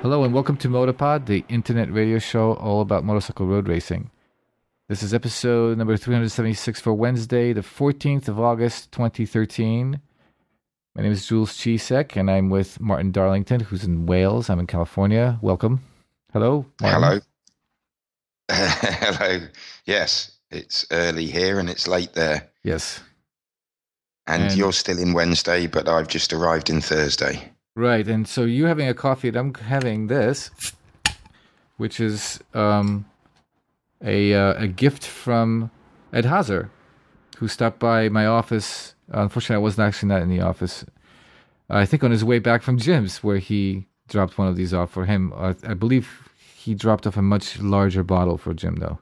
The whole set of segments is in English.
Hello and welcome to Motopod, the internet radio show all about motorcycle road racing. This is episode number 376 for Wednesday, the 14th of August, 2013. My name is Jules Chisek, and I'm with Martin Darlington, who's in Wales. I'm in California. Welcome. Hello, Martin. Hello. Hello. Yes, it's early here and it's late there. Yes. And you're still in Wednesday, but I've just arrived in Thursday. Right, and so you're having a coffee, and I'm having this, which is a gift from Ed Hazer, who stopped by my office. Unfortunately, I was actually not in the office. I think on his way back from Jim's, where he dropped one of these off for him. I believe he dropped off a much larger bottle for Jim, though.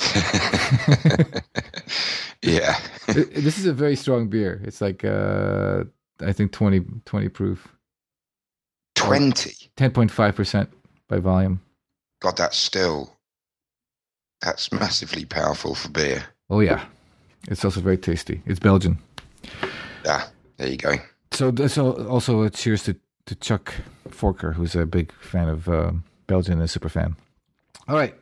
Yeah. This is a very strong beer. It's like, I think 20 proof. 20? 10.5% by volume. God, that's massively powerful for beer. Oh, yeah. It's also very tasty. It's Belgian. Yeah, there you go. So also a cheers to Chuck Forker, who's a big fan of Belgian and a super fan. All right.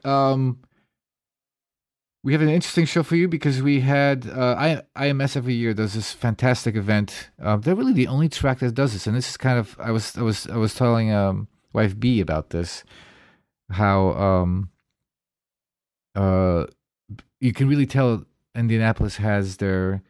We have an interesting show for you because we had IMS every year does this fantastic event. They're really the only track that does this, and this is kind of I was telling wife B about this, how you can really tell Indianapolis has their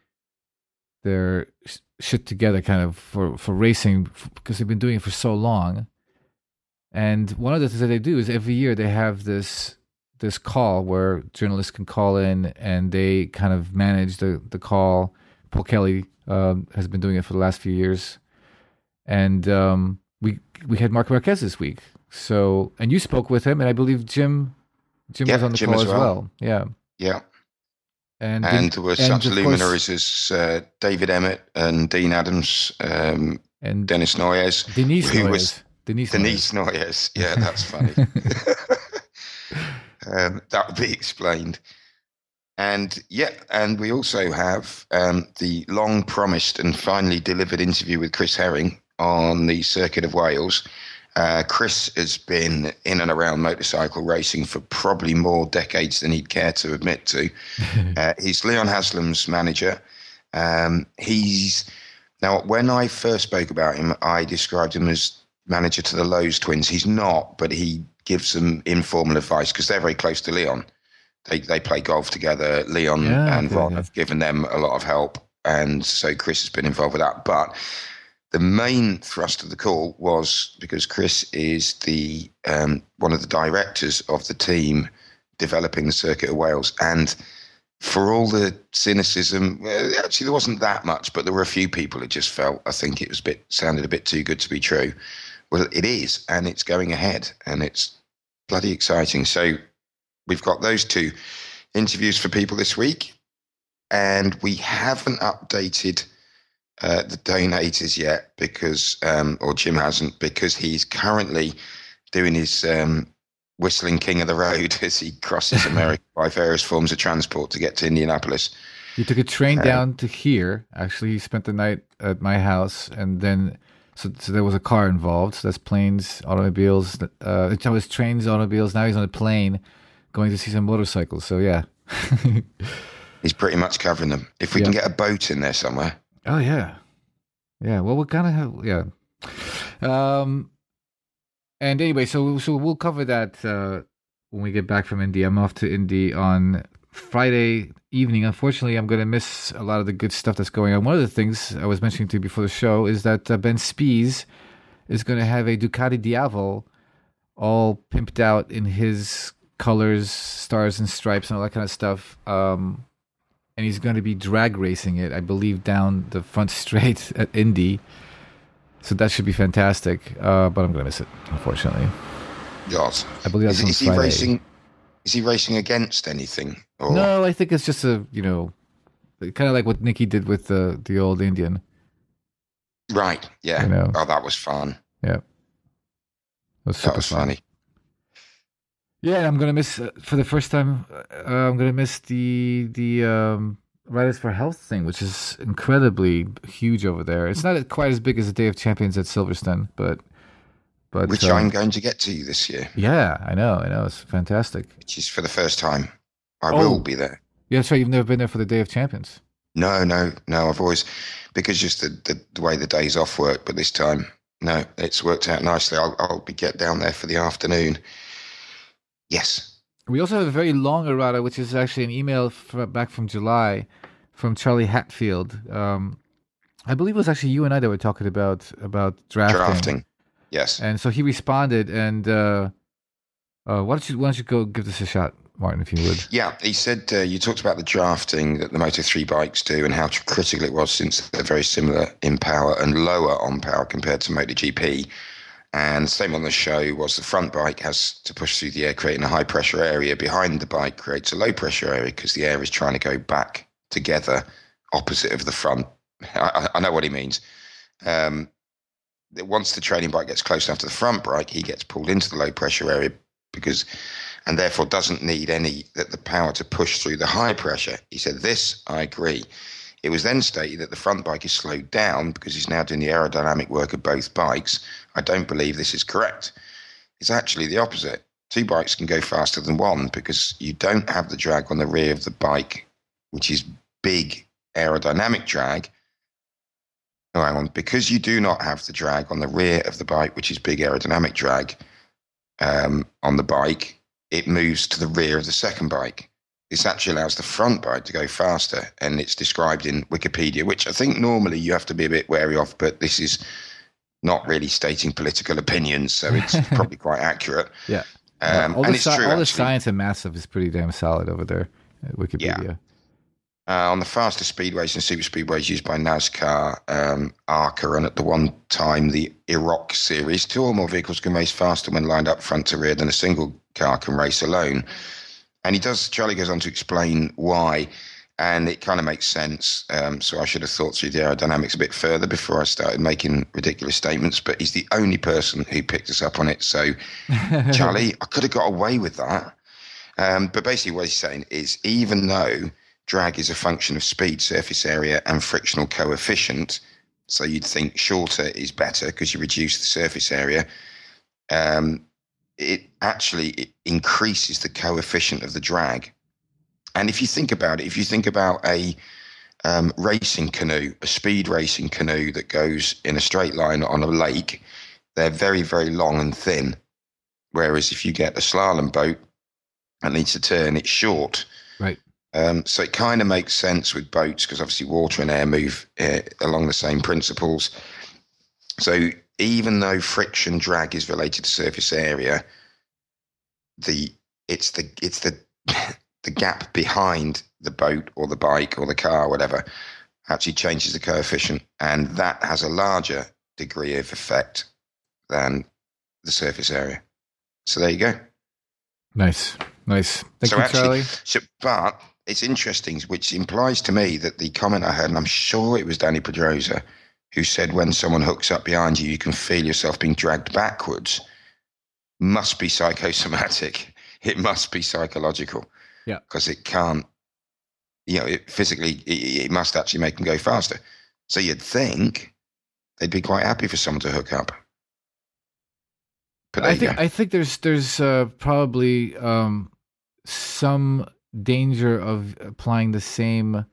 shit together kind of for racing because they've been doing it for so long. And one of the things that they do is every year they have this call where journalists can call in and they kind of manage the call. Paul Kelly has been doing it for the last few years. And we had Marc Marquez this week. So, and you spoke with him, and I believe Jim was on the call as well. Yeah. Yeah. And there were such luminaries as David Emmett and Dean Adams and Dennis Noyes. Denise Noyes. Yeah, that's funny. That would be explained. And we also have the long promised and finally delivered interview with Chris Herring on the Circuit of Wales. Chris has been in and around motorcycle racing for probably more decades than he'd care to admit to. He's Leon Haslam's manager. Now, when I first spoke about him, I described him as manager to the Lowe's twins. He's not, but he gives them informal advice because they're very close to Leon. They play golf together. Leon and Ron have given them a lot of help, and so Chris has been involved with that. But the main thrust of the call was because Chris is the one of the directors of the team developing the Circuit of Wales, and for all the cynicism, actually there wasn't that much, but there were a few people who just felt, I think it was sounded a bit too good to be true. Well, it is, and it's going ahead, and it's bloody exciting. So we've got those two interviews for people this week, and we haven't updated the donators yet because, or Jim hasn't, because he's currently doing his whistling king of the road as he crosses America by various forms of transport to get to Indianapolis. He took a train down to here. Actually, he spent the night at my house, and then so there was a car involved. So that's planes, automobiles. It was trains, automobiles. Now he's on a plane going to see some motorcycles. So yeah. He's pretty much covering them. If we can get a boat in there somewhere. Oh, yeah. Yeah, well, we're kind of have, yeah. And anyway, so we'll cover that when we get back from Indy. I'm off to Indy on Friday evening. Unfortunately, I'm going to miss a lot of the good stuff that's going on. One of the things I was mentioning to you before the show is that Ben Spies is going to have a Ducati Diavel all pimped out in his colors, stars and stripes and all that kind of stuff. And he's going to be drag racing it, I believe, down the front straight at Indy. So that should be fantastic. But I'm going to miss it, unfortunately. Yes. I believe that's on Friday. Is he racing against anything? Or? No, I think it's just kind of like what Nicky did with the old Indian. Right, yeah. Oh, that was fun. Yeah. That was funny. Yeah, I'm gonna miss for the first time. I'm gonna miss the Riders for Health thing, which is incredibly huge over there. It's not quite as big as the Day of Champions at Silverstone, but But which I'm going to get to this year. Yeah, I know. It's fantastic. Which is for the first time. I Oh. will be there. Yeah, that's right. You've never been there for the Day of Champions. No. I've always, because just the way the days off work, but this time, no, it's worked out nicely. I'll get down there for the afternoon. Yes. We also have a very long errata, which is actually an email back from July from Charlie Hatfield. I believe it was actually you and I that were talking about drafting. Yes. And so he responded, and why don't you go give this a shot, Martin, if you would? Yeah, he said you talked about the drafting that the Moto3 bikes do and how critical it was since they're very similar in power and lower on power compared to MotoGP. And same on the show was the front bike has to push through the air, creating a high pressure area. Behind the bike creates a low pressure area because the air is trying to go back together opposite of the front. I know what he means. Once the training bike gets close enough to the front bike, he gets pulled into the low pressure area and therefore doesn't need the power to push through the high pressure. He said, this, I agree. It was then stated that the front bike is slowed down because he's now doing the aerodynamic work of both bikes. I don't believe this is correct. It's actually the opposite. Two bikes can go faster than one because you don't have the drag on the rear of the bike, which is big aerodynamic drag. Oh, hang on. Because you do not have the drag on the rear of the bike, which is big aerodynamic drag on the bike, it moves to the rear of the second bike. This actually allows the front bike to go faster, and it's described in Wikipedia, which I think normally you have to be a bit wary of, but this is not really stating political opinions, so it's probably quite accurate. Yeah. And it's true. All the science and math stuff is pretty damn solid over there at Wikipedia. Yeah. On the faster speedways and super speedways used by NASCAR, ARCA, and at the one time the IROC series, two or more vehicles can race faster when lined up front to rear than a single car can race alone. And Charlie goes on to explain why, and it kind of makes sense. So I should have thought through the aerodynamics a bit further before I started making ridiculous statements, but he's the only person who picked us up on it. So, Charlie, I could have got away with that. But basically what he's saying is even though drag is a function of speed, surface area, and frictional coefficient, so you'd think shorter is better because you reduce the surface area, it increases the coefficient of the drag. And if you think about a racing canoe, a speed racing canoe that goes in a straight line on a lake, they're very, very long and thin. Whereas if you get a slalom boat and needs to turn, it's short. Right. So it kind of makes sense with boats because obviously water and air move along the same principles. So even though friction drag is related to surface area, it's the gap behind the boat or the bike or the car or whatever actually changes the coefficient, and that has a larger degree of effect than the surface area. So there you go. Nice. Thank you, Charlie. But it's interesting, which implies to me that the comment I heard, and I'm sure it was Danny Pedrosa, who said when someone hooks up behind you, you can feel yourself being dragged backwards, must be psychosomatic. It must be psychological. Yeah. Because it can't, physically, it must actually make them go faster. So you'd think they'd be quite happy for someone to hook up. But I think there's probably some danger of applying the same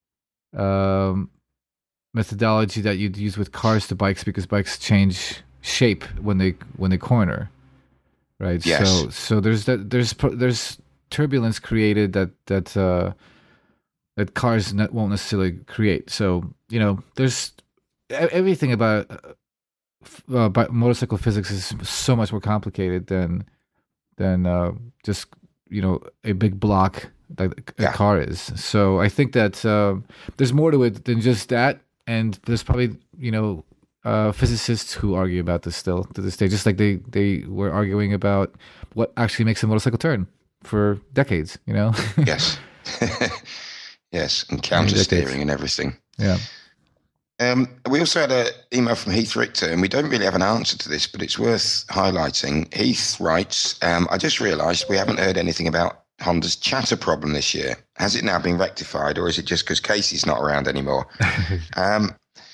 methodology that you'd use with cars to bikes because bikes change shape when they corner, right? Yes. So there's turbulence created that cars won't necessarily create. So there's everything about motorcycle physics is so much more complicated than just a big block that a car is. So I think that there's more to it than just that, and there's probably physicists who argue about this still to this day, just like they were arguing about what actually makes a motorcycle turn for decades. Yes. Yes, and counter steering and everything. Yeah. We also had an email from Heath Richter, and we don't really have an answer to this, but it's worth highlighting. Heath writes, I just realised we haven't heard anything about Honda's chatter problem this year. Has it now been rectified, or is it just because Casey's not around anymore?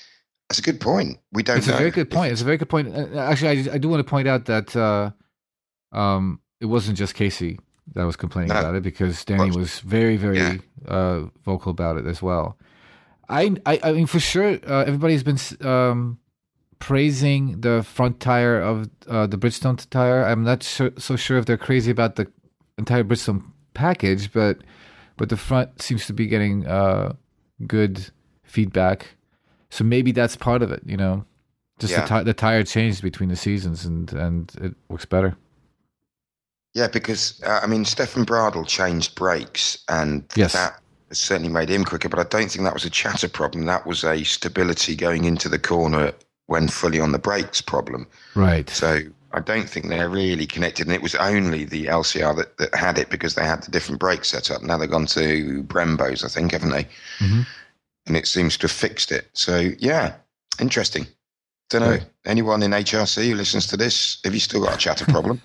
That's a good point. We don't It's know. a very good point. It's a very good point. Actually, I do want to point out that it wasn't just Casey that was complaining about it, because Danny was very, very vocal about it as well. I mean, for sure, everybody's been praising the front tire of the Bridgestone tire. I'm not so sure if they're crazy about the entire Bridgestone package, but the front seems to be getting good feedback. So maybe that's part of it, you know. Just the tire changed between the seasons, and it works better. Yeah, because I mean, Stefan Bradl changed brakes, and that certainly made him quicker. But I don't think that was a chatter problem. That was a stability going into the corner when fully on the brakes problem. Right. So I don't think they're really connected. And it was only the LCR that had it, because they had the different brake setup. Now they've gone to Brembo's, I think, haven't they? Mm-hmm. And it seems to have fixed it. So, yeah, interesting. Don't know. Right. Anyone in HRC who listens to this, have you still got a chatter problem?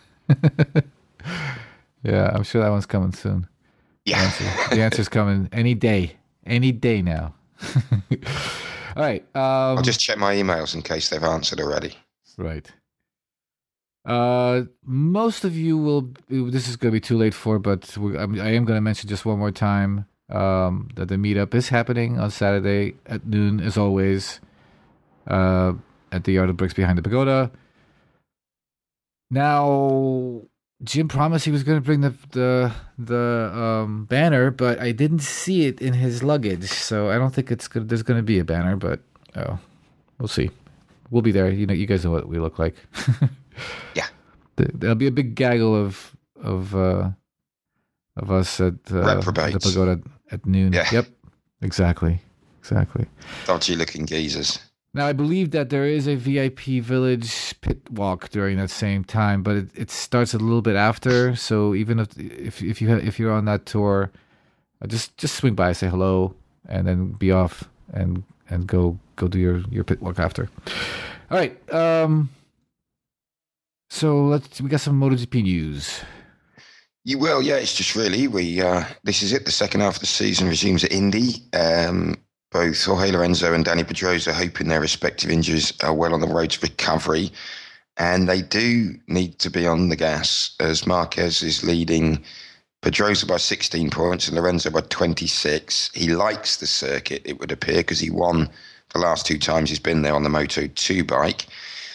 Yeah, I'm sure that one's coming soon. Yeah. The answer's coming any day now. All right. I'll just check my emails in case they've answered already. Right. Most of you will. This is going to be too late for, but I am going to mention just one more time that the meetup is happening on Saturday at noon, as always, at the Yard of Bricks behind the pagoda. Now, Jim promised he was going to bring the banner, but I didn't see it in his luggage, so I don't think there's going to be a banner. But we'll see. We'll be there. You know, you guys know what we look like. Yeah, there'll be a big gaggle of us at the pagoda at noon. Yeah. Yep, exactly. Dodgy looking geezers. Now, I believe that there is a VIP Village pit walk during that same time, but it starts a little bit after. So even if you're on that tour, just swing by, say hello, and then be off and go do your pit walk after. All right. So we got some MotoGP news. It's just really this is it. The second half of the season resumes at Indy. Both Jorge Lorenzo and Dani Pedrosa hoping their respective injuries are well on the road to recovery. And they do need to be on the gas, as Marquez is leading Pedrosa by 16 points and Lorenzo by 26. He likes the circuit, it would appear, because he won the last two times he's been there on the Moto2 bike.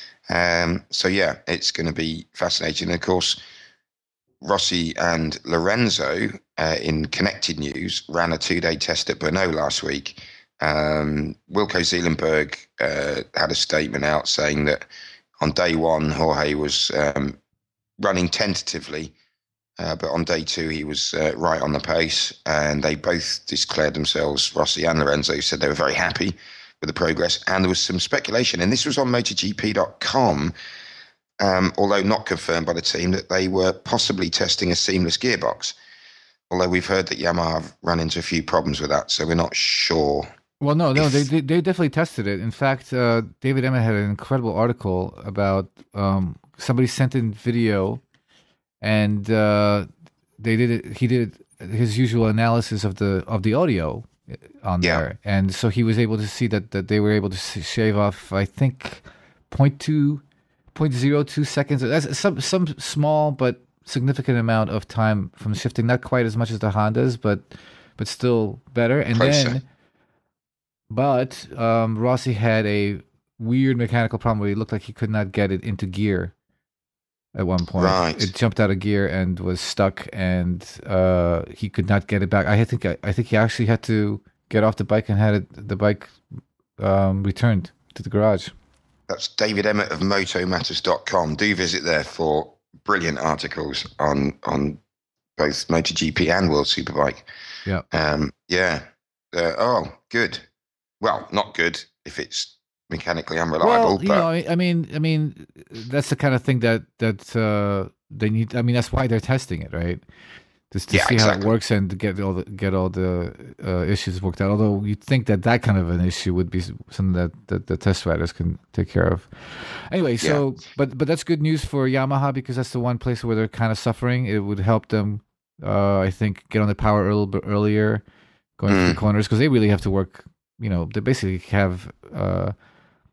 It's going to be fascinating. And of course, Rossi and Lorenzo, in connected news, ran a 2-day test at Brno last week. Wilco Zeelenberg had a statement out saying that on day one, Jorge was running tentatively, but on day two, he was right on the pace. And they both declared themselves, Rossi and Lorenzo, said they were very happy with the progress. And there was some speculation, and this was on MotoGP.com, although not confirmed by the team, that they were possibly testing a seamless gearbox. Although we've heard that Yamaha have run into a few problems with that, so we're not sure. Well, no, they definitely tested it. In fact, David Emmett had an incredible article about somebody sent in video, and they did it. He did his usual analysis of the audio on there, and so he was able to see that they were able to shave off, I think, 0.02 seconds. That's some small but significant amount of time from shifting. Not quite as much as the Hondas, but still better. And closer. But Rossi had a weird mechanical problem where he looked like he could not get it into gear at one point. Right. It jumped out of gear and was stuck, and he could not get it back. I think he actually had to get off the bike and had the bike returned to the garage. That's David Emmett of motomatters.com. Do visit there for brilliant articles on both MotoGP and World Superbike. Yeah. Good. Well, not good if it's mechanically unreliable. Well, I mean, that's the kind of thing that they need. I mean, that's why they're testing it, right? Just to see how it works and to get all the issues worked out. Although you'd think that kind of an issue would be something that the test riders can take care of. Anyway, so but that's good news for Yamaha, because that's the one place where they're kind of suffering. It would help them, I think, get on the power a little bit earlier, going through the corners, because they really have to work. You know, they basically have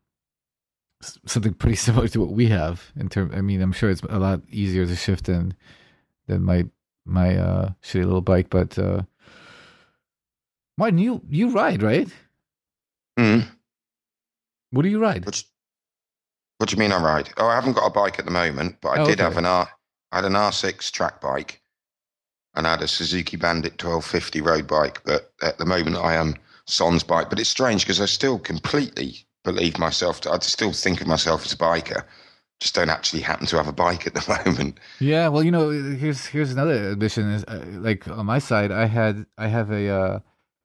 something pretty similar to what we have in term. I mean, I'm sure it's a lot easier to shift than my shitty little bike. But Martin, you ride, right? Mm. What do you ride? What do you mean I ride? Oh, I haven't got a bike at the moment, but I did have I had an R6 track bike, and I had a Suzuki Bandit 1250 road bike. But at the moment, I am Son's bike. But it's strange because I still completely believe myself. I still think of myself as a biker. Just don't actually happen to have a bike at the moment. Yeah, well, here's another admission. Is like on my side, I have a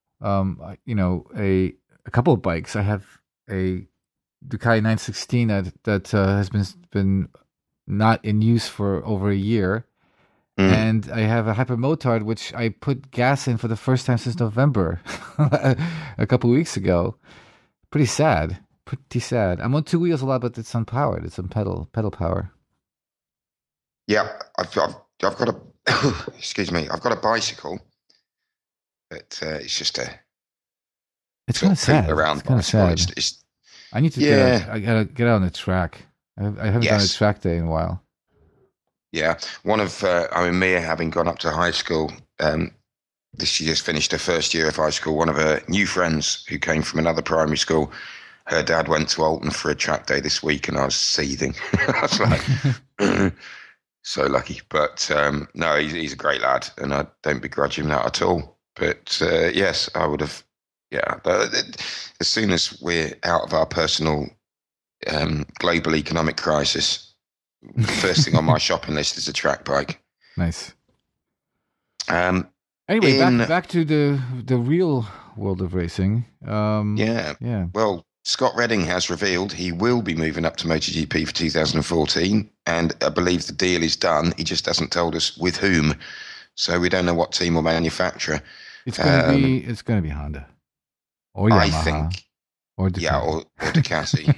a couple of bikes. I have a Ducati 916 that has been not in use for over a year, and I have a Hypermotard which I put gas in for the first time since November, a couple of weeks ago. Pretty sad. I'm on two wheels a lot, but it's unpowered. It's on pedal power. Yeah, I've got a excuse me. I've got a bicycle, but it's just it's kind of sad. Around it's kind of sad. I need to I gotta get out on the track. I haven't done a track day in a while. Yeah, Mia, having gone up to high school, she just finished her first year of high school. One of her new friends who came from another primary school, her dad went to Alton for a track day this week, and I was seething. I was like, so lucky. But no, he's a great lad, and I don't begrudge him that at all. But yes, I would have. Yeah, but as soon as we're out of our personal global economic crisis, first thing on my shopping list is a track bike. Nice. Anyway, back to the real world of racing. Yeah. Well, Scott Redding has revealed he will be moving up to MotoGP for 2014, and I believe the deal is done. He just hasn't told us with whom, so we don't know what team or manufacturer. It's going to be Honda. Or Yamaha, I think, or Ducati. Yeah, or Ducati.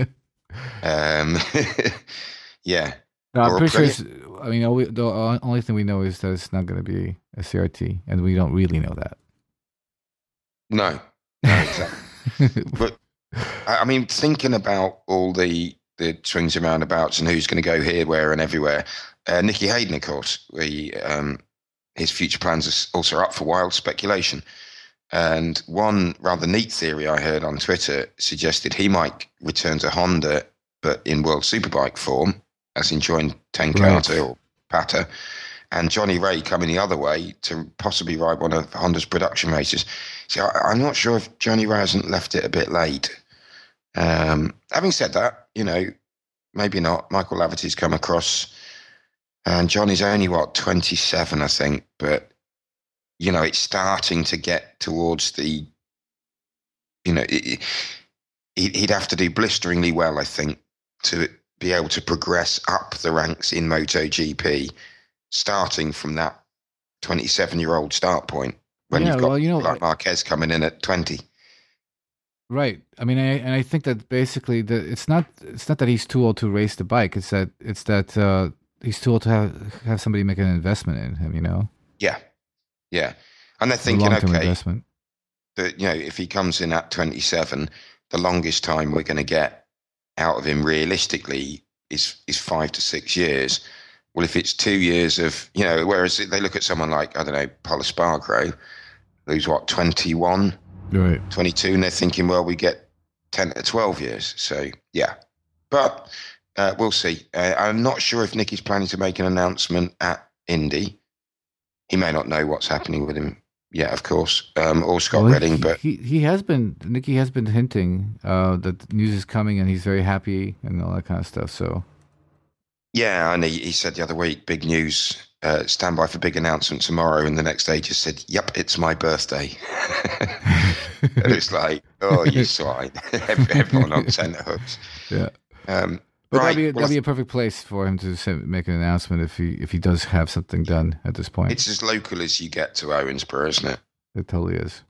Yeah. No, I'm pretty sure. I mean, the only thing we know is that it's not going to be a CRT, and we don't really know that. No, exactly. But I mean, thinking about all the swings and roundabouts and who's going to go here, where, and everywhere. Nicky Hayden, of course, his future plans are also up for wild speculation. And one rather neat theory I heard on Twitter suggested he might return to Honda, but in World Superbike form, as in join Ten Kate or Pata, and Johnny Ray coming the other way to possibly ride one of Honda's production races. See, I'm not sure if Johnny Ray hasn't left it a bit late. Having said that, maybe not. Michael Laverty's come across, and Johnny's only, 27, I think, but it's starting to get towards the, he'd have to do blisteringly well, I think, to be able to progress up the ranks in MotoGP, starting from that 27-year-old start point when you've got like Marquez coming in at 20. Right. I mean, I think that basically it's not that he's too old to race the bike. It's that he's too old to have somebody make an investment in him. Yeah. Yeah, and they're thinking, okay, investment. That if he comes in at 27, the longest time we're going to get out of him realistically is 5 to 6 years. Well, if it's 2 years of whereas they look at someone like Pol Espargaro, who's 21, right, 22, and they're thinking, well, we get 10 to 12 years. So yeah, but we'll see. I'm not sure if Nicky's planning to make an announcement at Indy. He may not know what's happening with him yet, of course, or Scott Redding. But Nicky has been hinting that news is coming, and he's very happy and all that kind of stuff. So yeah, and he said the other week, big news, stand by for big announcement tomorrow, and the next day just said, "Yep, it's my birthday." And it's like, oh, you swine! Everyone on tenterhooks. Yeah. But that'd be a perfect place for him to make an announcement if he does have something done at this point. It's as local as you get to Owensboro, isn't it? It totally is.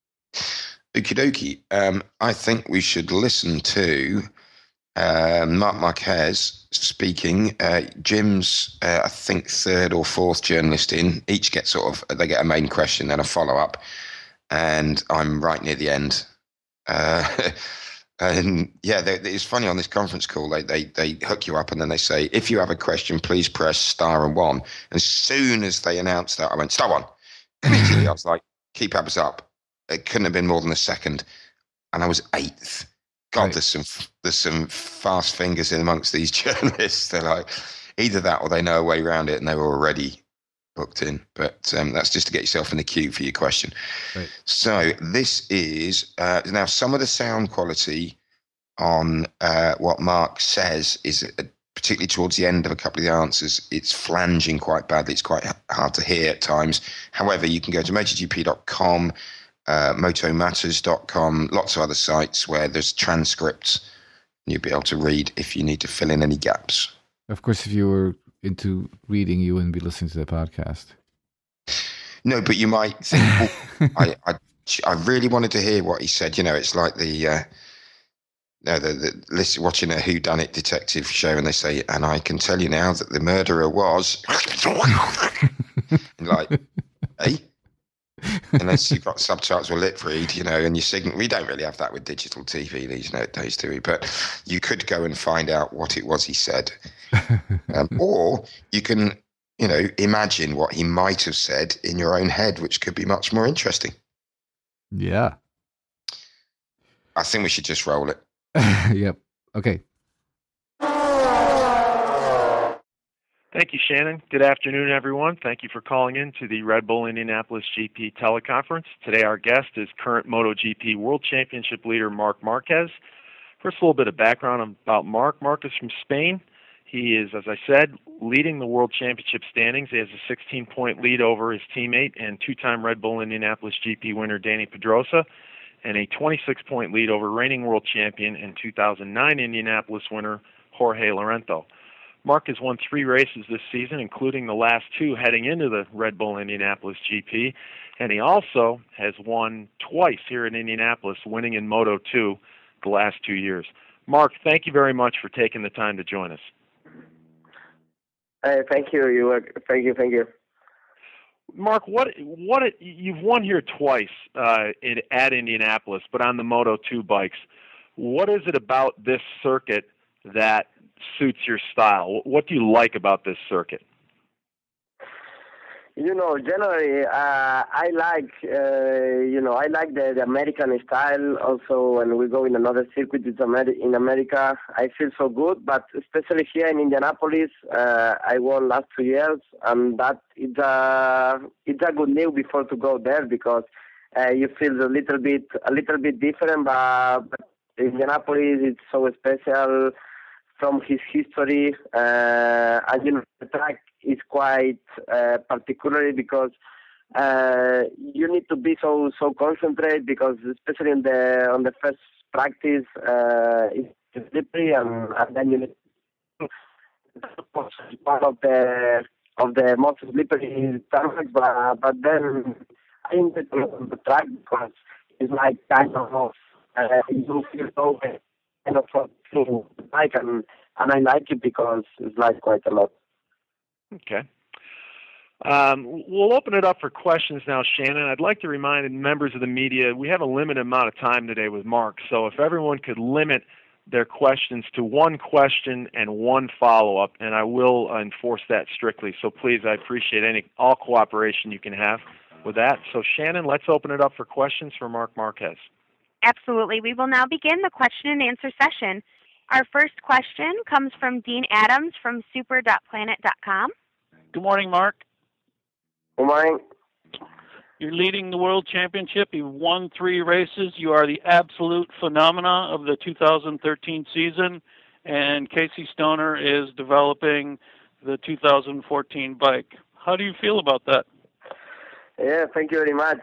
Okie dokie. I think we should listen to Marc Marquez speaking. Jim's, I think, third or fourth journalist in. Each get they get a main question and a follow-up. And I'm right near the end. And yeah, it's funny on this conference call. They hook you up and then they say, if you have a question, please press star and one. As soon as they announced that, I went star one. Immediately, I was like, keep Abs up. It couldn't have been more than a second, and I was eighth. God, Right. there's some fast fingers in amongst these journalists. They're like, either that or they know a way around it, and they were already booked in. But that's just to get yourself in the queue for your question. Right. So this is now some of the sound quality on what Mark says is particularly towards the end of a couple of the answers, it's flanging quite badly. It's quite hard to hear at times. However, you can go to MotoGP.com, motomatters.com, lots of other sites where there's transcripts. You'll be able to read if you need to fill in any gaps. Of course, if you were into reading, you wouldn't be listening to the podcast. No, but you might think, oh, I really wanted to hear what he said. You know, it's like the watching a whodunit detective show, and they say, and I can tell you now that the murderer was like, hey, unless you've got subtitles or lip read, you know, and you signal. We don't really have that with digital TV these days, do we? But you could go and find out what it was he said, or you can, you know, imagine what he might have said in your own head, which could be much more interesting. Yeah. I think we should just roll it. Yep. Okay. Thank you, Shannon. Good afternoon, everyone. Thank you for calling in to the Red Bull Indianapolis GP teleconference. Today our guest is current MotoGP World Championship leader Marc Marquez. First, a little bit of background about Marc. Marc is from Spain. He is, as I said, leading the World Championship standings. He has a 16-point lead over his teammate and two-time Red Bull Indianapolis GP winner Dani Pedrosa, and a 26-point lead over reigning world champion and 2009 Indianapolis winner Jorge Lorenzo. Marc has won 3 races this season, including the last 2 heading into the Red Bull Indianapolis GP, and he also has won twice here in Indianapolis, winning in Moto 2 the last 2 years. Marc, thank you very much for taking the time to join us. Thank you. Thank you. Marc, what you've won here twice at Indianapolis, but on the Moto 2 bikes. What is it about this circuit that suits your style? What do you like about this circuit? You know, generally, I like the American style. Also, when we go in another circuit in America, I feel so good. But especially here in Indianapolis, I won last 2 years, and that it's a good news before to go there because you feel a little bit different. But Indianapolis is so special from his history, and you know the track is quite particularly because you need to be so concentrated because especially on the first practice it's slippery and then you need to part of the most slippery tarmac, but then I enjoy the track because it's like kind of you feel so kind of to bike and I like it because it's like quite a lot. Okay. We'll open it up for questions now, Shannon. I'd like to remind members of the media we have a limited amount of time today with Marc, so if everyone could limit their questions to one question and one follow-up, and I will enforce that strictly. So please, I appreciate all cooperation you can have with that. So Shannon, let's open it up for questions for Marc Marquez. Absolutely. We will now begin the question and answer session. Our first question comes from Dean Adams from super.planet.com. Good morning, Marc. Good morning. You're leading the World Championship. You've won 3 races. You are the absolute phenomena of the 2013 season, and Casey Stoner is developing the 2014 bike. How do you feel about that? Yeah, thank you very much.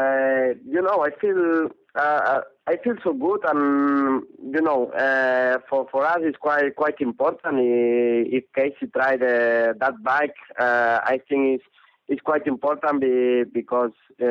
I feel so good, and for us it's quite important. If Casey tried that bike, I think it's quite important because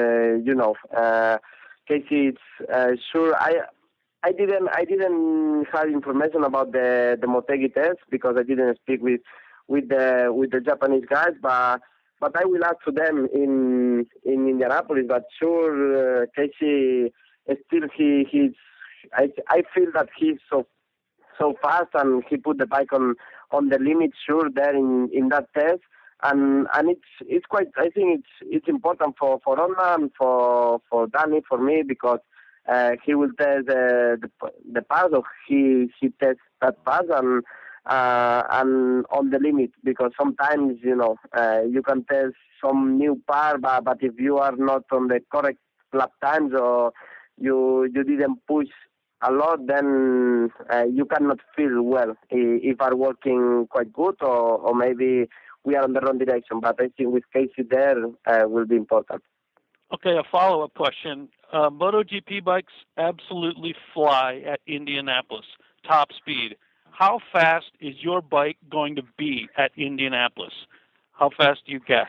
Casey is sure. I didn't have information about the Motegi test because I didn't speak with the Japanese guys, but I will ask to them in Indianapolis. But sure, Casey still I feel that he's so fast, and he put the bike on the limit, sure, there in that test. And it's quite, I think it's important for Honda and for Danny, for me, because he will test the pass, or he tests that pass and on the limit, because sometimes you can test some new part, but if you are not on the correct lap times, or you didn't push a lot, then you cannot feel well if are working quite good, or maybe we are on the wrong direction. But I think with Casey there will be important. Okay, a follow-up question. MotoGP bikes absolutely fly at Indianapolis, top speed. How fast is your bike going to be at Indianapolis? How fast do you guess?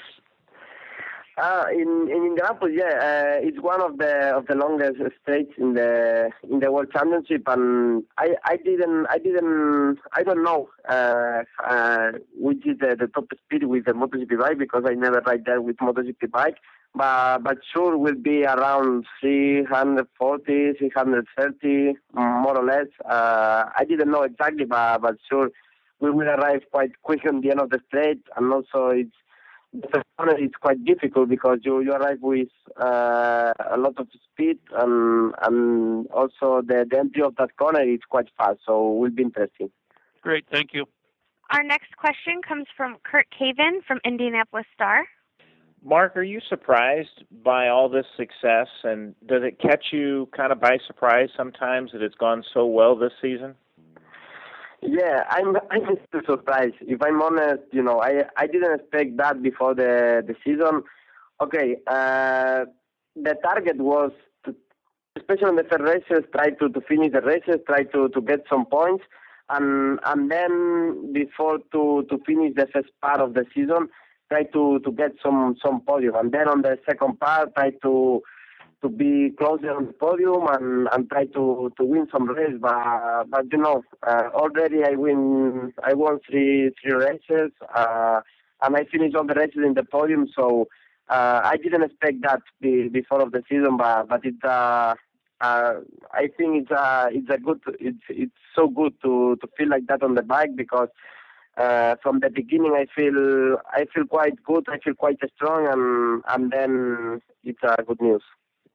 In Indianapolis, it's one of the longest straights in the World Championship, and I don't know which is the top speed with the MotoGP bike, because I never ride there with MotoGP bike, but sure will be around 340, 330, more or less. I didn't know exactly, but sure we will arrive quite quick on the end of the straight, and also the corner is quite difficult because you arrive with a lot of speed, and also the entry of that corner is quite fast, so it will be interesting. Great, thank you. Our next question comes from Kurt Caven from Indianapolis Star. Mark, are you surprised by all this success, and does it catch you kind of by surprise sometimes that it's gone so well this season? Yeah, I'm still surprised. If I'm honest, I didn't expect that before the season. Okay, the target was, especially in the first races, try to finish the races, try to get some points, and then before to finish the first part of the season, try to get some podium, and then on the second part, try to be closer on the podium and try to win some races. But already I won three races, and I finished all the races in the podium. So I didn't expect that before of the season, but it's I think it's so good to feel like that on the bike, because from the beginning I feel quite good, I feel quite strong, and then it's good news.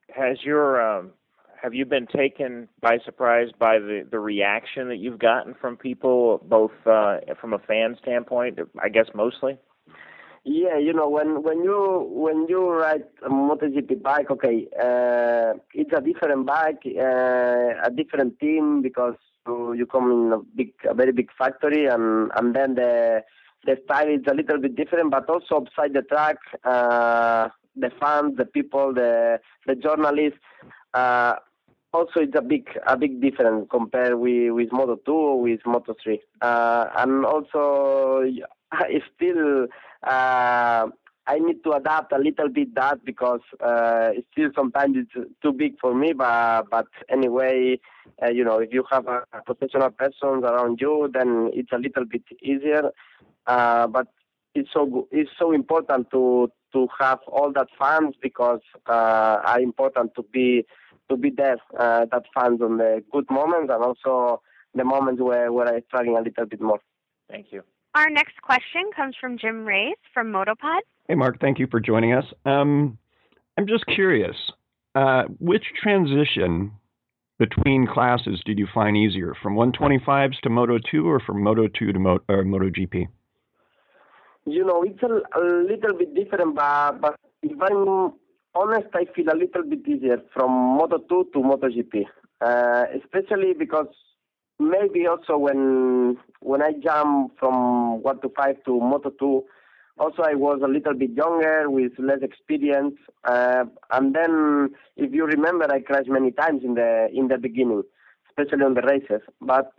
Have you been taken by surprise by the reaction that you've gotten from people, both from a fan standpoint, I guess mostly? Yeah, when you ride a MotoGP bike, okay, it's a different bike, a different team, because you come in a very big factory, and then the style is a little bit different, but also outside the track, the fans, the people, the journalists, also it's a big difference compared with Moto2 or with Moto3. And also, still, I need to adapt a little bit that, because still sometimes it's too big for me, but anyway, if you have a professional person around you, then it's a little bit easier. But it's so important to have all that fans, because are important to be there, that fans on the good moments, and also the moments where I'm struggling a little bit more. Thank you. Our next question comes from Jim Race from Motopod. Hey, Mark, thank you for joining us. I'm just curious, which transition between classes did you find easier, from 125s to Moto2 or from Moto2 to MotoGP? It's a little bit different, but if I'm honest, I feel a little bit easier from Moto2 to MotoGP, especially because maybe also when I jump from 125 to Moto2, also I was a little bit younger with less experience, and then if you remember, I crashed many times in the beginning, especially on the races. But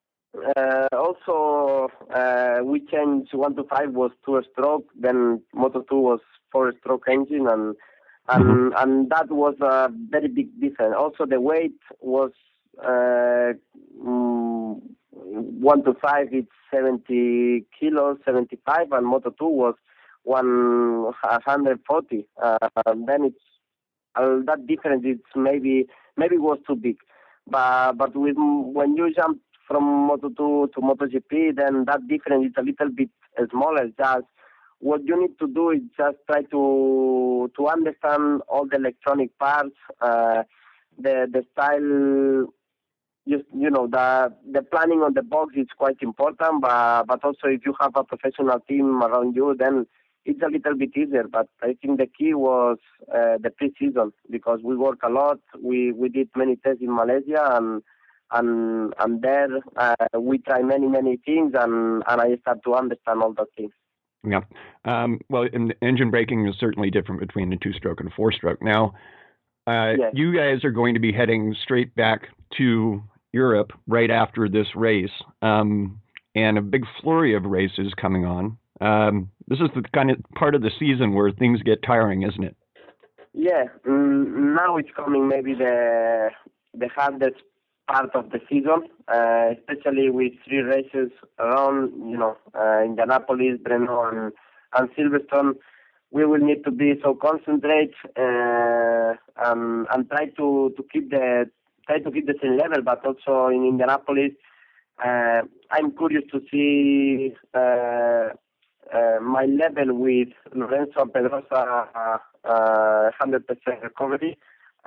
also we changed 125 was 2-stroke, then Moto2 was 4-stroke engine, and that was a very big difference. Also the weight was 125 it's 70 kilos, 75, and Moto2 was 140. Then it's that difference. It's maybe was too big. but when you jump from Moto2 to MotoGP, then that difference is a little bit smaller. Just what you need to do is just try to understand all the electronic parts, the style. The planning on the box is quite important, but also if you have a professional team around you, then it's a little bit easier. But I think the key was the pre-season, because we work a lot. We did many tests in Malaysia, and there we try many things, and I start to understand all those things. Yeah. Well, and engine braking is certainly different between the two-stroke and the four-stroke. Now, Yes. You guys are going to be heading straight back to Europe right after this race, and a big flurry of races coming on. This is the kind of part of the season where things get tiring, isn't it? Yeah. Now it's coming maybe the hardest part of the season, especially with 3 races around, Indianapolis, Brno, and Silverstone. We will need to be so concentrate and try to keep the same level, but also in Indianapolis, I'm curious to see my level with Lorenzo Pedrosa 100% recovery.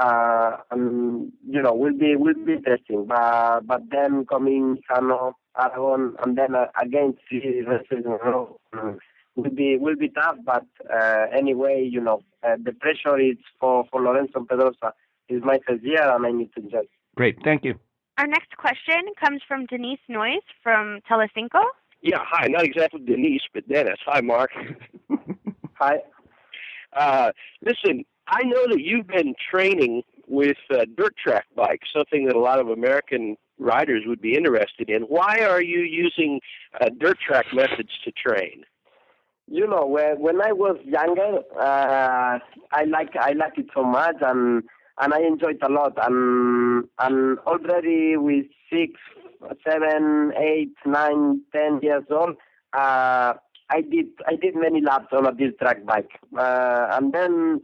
Will be interesting. But then coming Hano, Aragon, and then again 3 races in a row will be tough. But anyway, the pressure is for Lorenzo Pedrosa. It's my first year, and I need to enjoy. Great, thank you. Our next question comes from Denise Noyes from Telecinco. Yeah, hi. Not exactly Denise, but Dennis. Hi, Mark. Hi. Listen, I know that you've been training with dirt track bikes, something that a lot of American riders would be interested in. Why are you using dirt track methods to train? When I was younger, I like it so much, and I enjoy it a lot. And already with 6, 7, 8, 9, 10 years old, I did many laps on a dirt track bike. And then,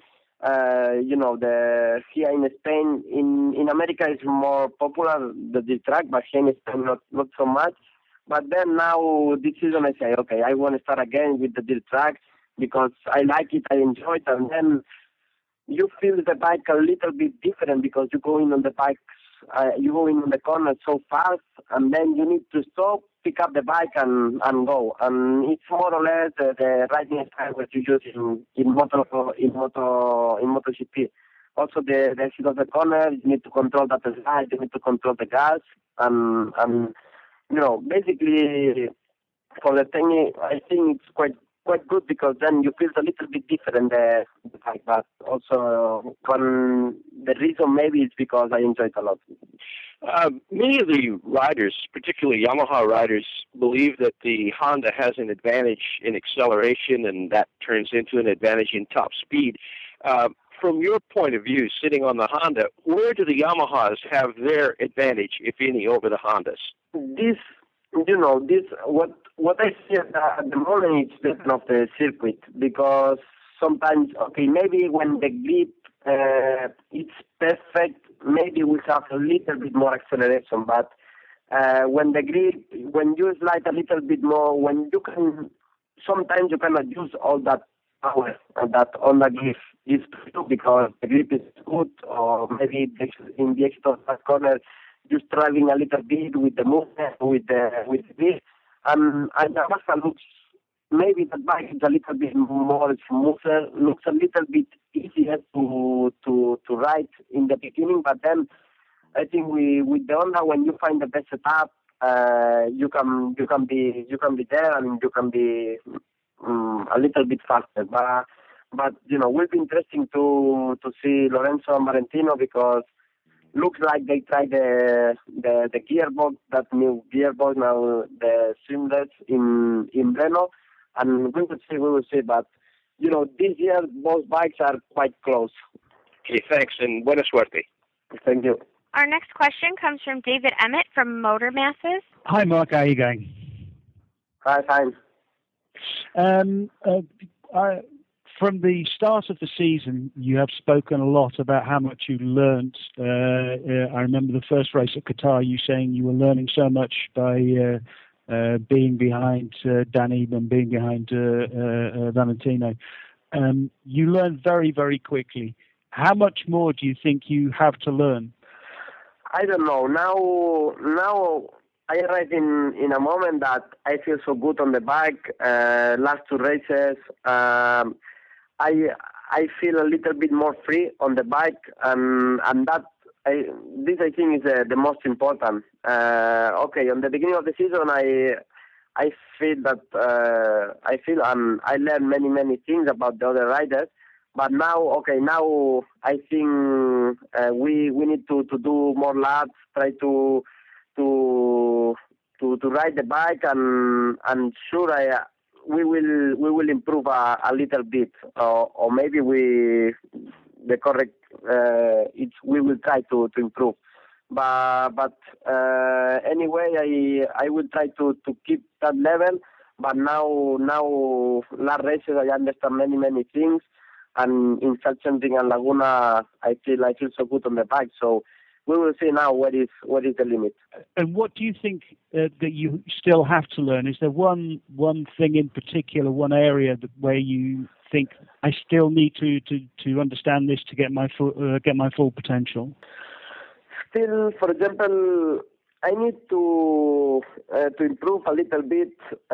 here in Spain, in America is more popular, the dirt track, but here in Spain not so much. But then now this season I say, okay, I want to start again with the dirt track because I like it, I enjoy it, and then you feel the bike a little bit different because you go in on the bikes, you go in on the corner so fast, and then you need to stop, pick up the bike, and go. And it's more or less the riding style that you use in MotoGP. Also, the exit of the corner, you need to control that slide, you need to control the gas, and basically for the thing, I think it's quite good because then you feel a little bit different the bike. But also, the reason maybe is because I enjoy it a lot. Many of the riders, particularly Yamaha riders, believe that the Honda has an advantage in acceleration, and that turns into an advantage in top speed. From your point of view, sitting on the Honda, where do the Yamahas have their advantage, if any, over the Hondas? What I see at the moment is the of the circuit, because sometimes, maybe when the grip it's perfect, maybe we have a little bit more acceleration, but when you slide a little bit more, sometimes you cannot use all that power that on the grip is because the grip is good, or maybe in the exit of that corner just driving a little bit with the movement, with the grip, and Yamaha looks, maybe the bike is a little bit more smoother, looks a little bit easier to ride in the beginning, but then I think with the Honda, when you find the best setup, you can be there, and you can be a little bit faster. But will be interesting to see Lorenzo and Valentino, because looks like they tried the gearbox, that new gearbox now, the seamless in Brno, and we will see. But this year both bikes are quite close. Okay, thanks, and buena suerte. Thank you. Our next question comes from David Emmett from Motor Masses. Hi, Mark. How are you going? Hi, fine. from the start of the season, you have spoken a lot about how much you learned. I remember the first race at Qatar, you saying you were learning so much by being behind Danny and being behind Valentino. You learned very, very quickly. How much more do you think you have to learn? I don't know. Now I arrived in a moment that I feel so good on the bike. Last two races, I feel a little bit more free on the bike, and that this I think is the most important. Okay, on the beginning of the season, I feel that I learned many things about the other riders. But now I think we need to do more laps, try to ride the bike, and sure we will improve a little bit, or maybe we will try to improve. But anyway, I will try to keep that level. But now last races I understand many things. And in Sachsenring and Laguna, I feel so good on the bike. So we will see now what is the limit. And what do you think that you still have to learn? Is there one thing in particular, one area where you think I still need to understand this to get my full potential? Still, for example, I need to improve a little bit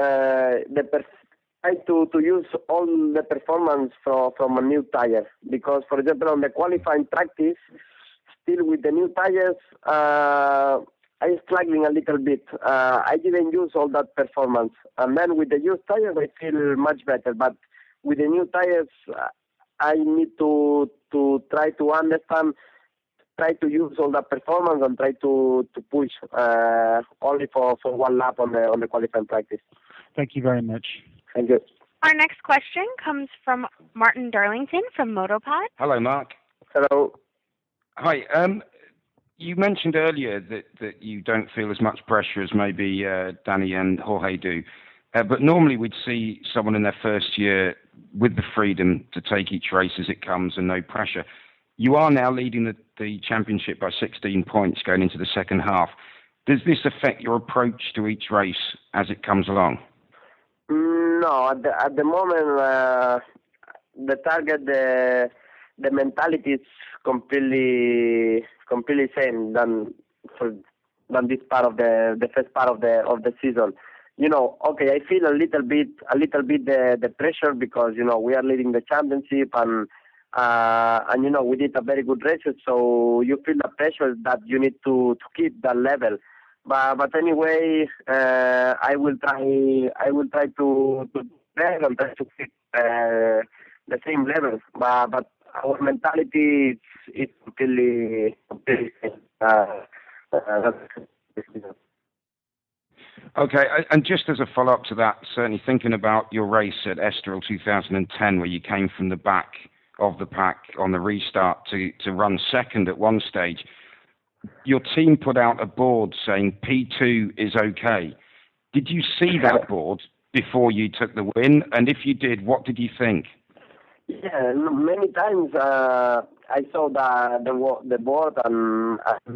try to use all the performance from a new tire, because, for example, on the qualifying practice, still with the new tires, I'm struggling a little bit. I didn't use all that performance, and then with the used tires, I feel much better. But with the new tires, I need to try to understand, try to use all that performance, and try to push only for one lap on the qualifying practice. Thank you very much. Thank you. Our next question comes from Martin Darlington from Motopod. Hello, Mark. Hello. Hi. You mentioned earlier that you don't feel as much pressure as maybe Danny and Jorge do. But normally we'd see someone in their first year with the freedom to take each race as it comes and no pressure. You are now leading the championship by 16 points going into the second half. Does this affect your approach to each race as it comes along? No, at the moment, the target, the mentality is completely same than this part of the first part of the season. You know, okay, I feel a little bit the pressure because we are leading the championship and we did a very good race, so you feel the pressure that you need to keep that level. But anyway, I will try to play and try to keep the same level. But our mentality is completely. Okay, and just as a follow-up to that, certainly thinking about your race at Estoril 2010, where you came from the back of the pack on the restart to run second at one stage. Your team put out a board saying P2 is okay. Did you see that board before you took the win? And if you did, what did you think? Yeah, many times I saw the board and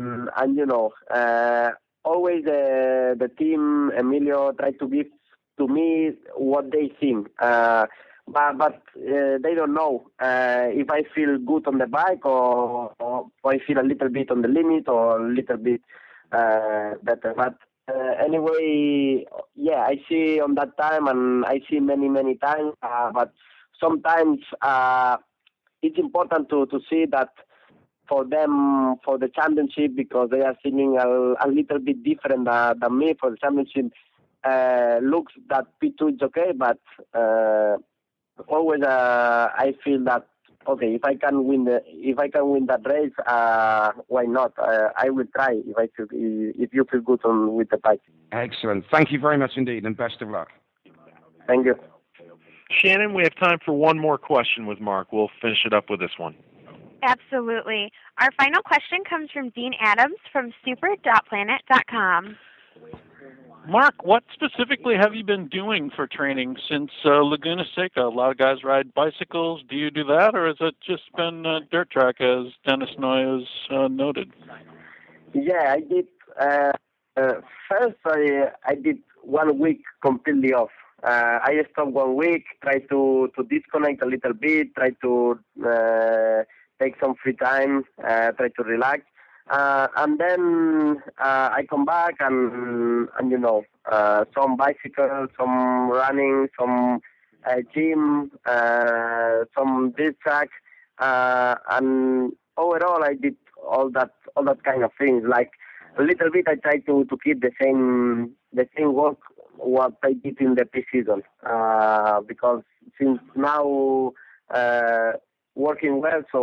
always the team, Emilio, tried to give to me what they think. But they don't know if I feel good on the bike or I feel a little bit on the limit or a little bit better. But anyway, yeah, I see on that time and I see many times. But sometimes it's important to see that for them, for the championship, because they are singing a little bit different than me for the championship. Looks that P2 is okay, but always I feel that okay, if I can win that race, why not? I will try if you feel good with the bike. Excellent. Thank you very much indeed, and best of luck. Thank you. Shannon, we have time for one more question with Mark. We'll finish it up with this one. Absolutely. Our final question comes from Dean Adams from super.planet.com. Mark, what specifically have you been doing for training since Laguna Seca? A lot of guys ride bicycles. Do you do that, or has it just been dirt track, as Dennis Noy has noted? Yeah, I did. First, I did 1 week completely off. I stopped 1 week, try to disconnect a little bit, try to take some free time, try to relax. And then I come back and some bicycle, some running, some gym, some dirt track, and overall I did all that kind of things. Like a little bit, I try to keep the same work what I did in the pre-season, because since now working well, so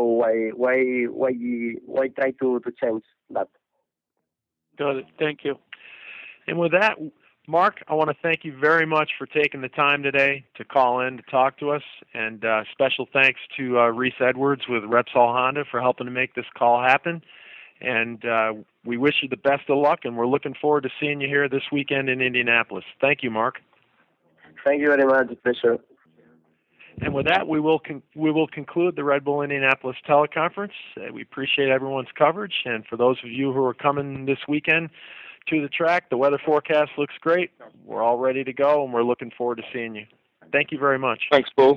why try to change that? Got it. Thank you. And with that, Mark, I want to thank you very much for taking the time today to call in to talk to us, and special thanks to Reese Edwards with Repsol Honda for helping to make this call happen. And we wish you the best of luck, and we're looking forward to seeing you here this weekend in Indianapolis. Thank you, Mark. Thank you very much. Pleasure. And with that, we will conclude the Red Bull Indianapolis teleconference. We appreciate everyone's coverage, and for those of you who are coming this weekend to the track, the weather forecast looks great. We're all ready to go, and we're looking forward to seeing you. Thank you very much. Thanks, Paul.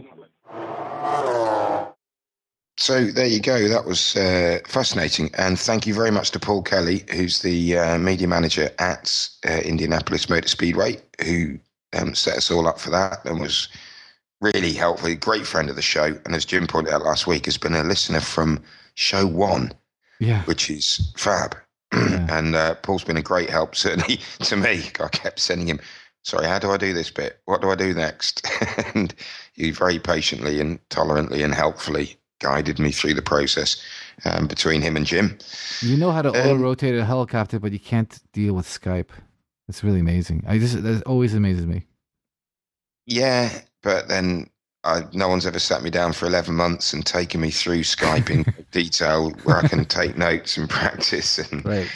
So there you go. That was fascinating. And thank you very much to Paul Kelly, who's the media manager at Indianapolis Motor Speedway, who set us all up for that and was really helpful. A great friend of the show. And as Jim pointed out last week, has been a listener from show 1, which is fab. Yeah. And Paul's been a great help, certainly to me. I kept sending him, sorry, how do I do this bit? What do I do next? And he very patiently and tolerantly and helpfully guided me through the process between him and Jim. You know how to auto-rotate a helicopter, but you can't deal with Skype. It's really amazing. That always amazes me. Yeah, but then no one's ever sat me down for 11 months and taken me through Skype in detail where I can take notes and practice. And, right.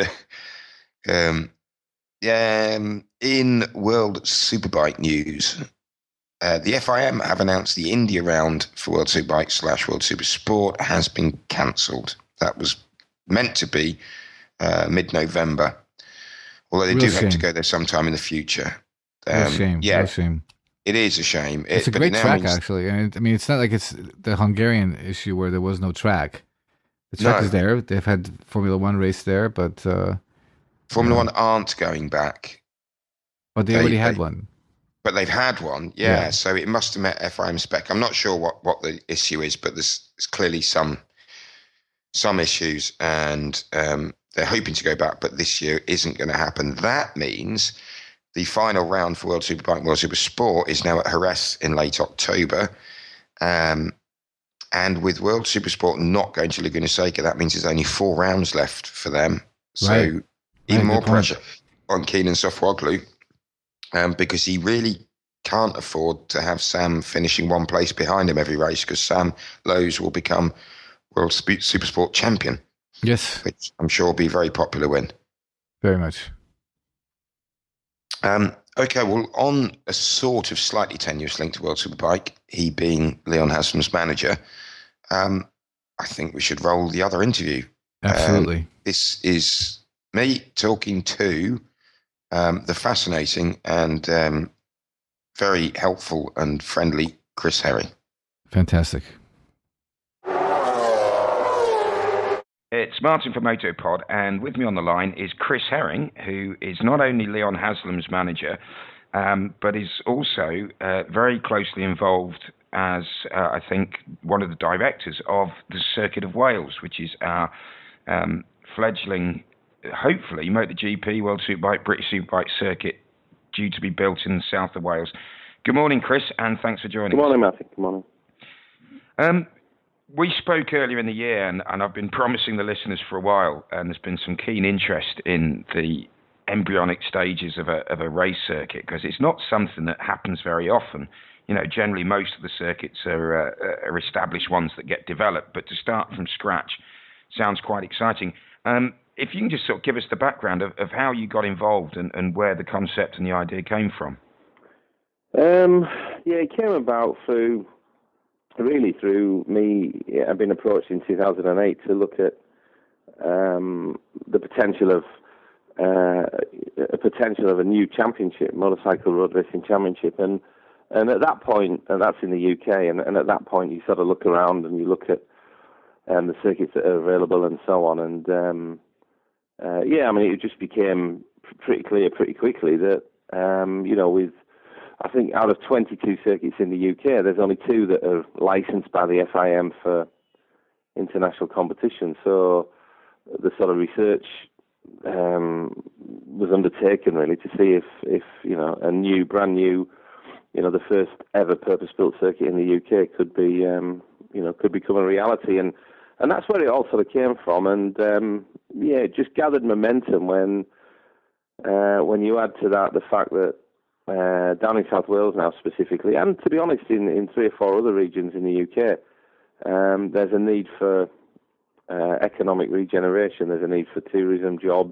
In World Superbike news, the FIM have announced the India round for World Superbike / World Supersport has been cancelled. That was meant to be mid-November, although they do hope to go there sometime in the future. Shame. Yeah, real shame. It is a shame. It's a great track, actually. And I mean, it's not like it's the Hungarian issue where there was no track. The track is there. They've had Formula One race there, but Formula One aren't going back. But they already had one. But they've had one, yeah. So it must have met FIM spec. I'm not sure what the issue is, but there's clearly some issues, and they're hoping to go back, but this year isn't going to happen. That means the final round for World Superbike and World Supersport is now at Jerez in late October. And with World Supersport not going to Laguna Seca, that means there's only 4 rounds left for them. So even more pressure on Kenan Sofuoglu, because he really can't afford to have Sam finishing one place behind him every race, because Sam Lowes will become World Supersport champion. Yes. Which I'm sure will be a very popular win. Very much. Okay, well, on a sort of slightly tenuous link to World Superbike, he being Leon Haslam's manager, I think we should roll the other interview. Absolutely. This is me talking to the fascinating and very helpful and friendly Chris Herring. Fantastic. It's Martin from Motopod, and with me on the line is Chris Herring, who is not only Leon Haslam's manager, but is also very closely involved as, I think, one of the directors of the Circuit of Wales, which is our fledgling, hopefully, MotoGP, World Superbike, British Superbike circuit due to be built in the south of Wales. Good morning, Chris, and thanks for joining us. Good morning, Martin. Good morning. We spoke earlier in the year, and I've been promising the listeners for a while, and there's been some keen interest in the embryonic stages of a race circuit, because it's not something that happens very often. You know, generally most of the circuits are established ones that get developed, but to start from scratch sounds quite exciting. if you can just sort of give us the background of how you got involved and where the concept and the idea came from. It came about through me. I've been approached in 2008 to look at the potential of a new championship, motorcycle road racing championship, and at that point, and that's in the UK, and at that point you sort of look around and you look at the circuits that are available and so on, and it just became pretty clear pretty quickly that with I think out of 22 circuits in the UK, there's only 2 that are licensed by the FIM for international competition. So the sort of research was undertaken really to see if a brand new, the first ever purpose-built circuit in the UK could become a reality, and that's where it all sort of came from, and it just gathered momentum when you add to that the fact that down in South Wales now specifically, and to be honest, in 3 or 4 other regions in the UK, there's a need for economic regeneration. There's a need for tourism, jobs.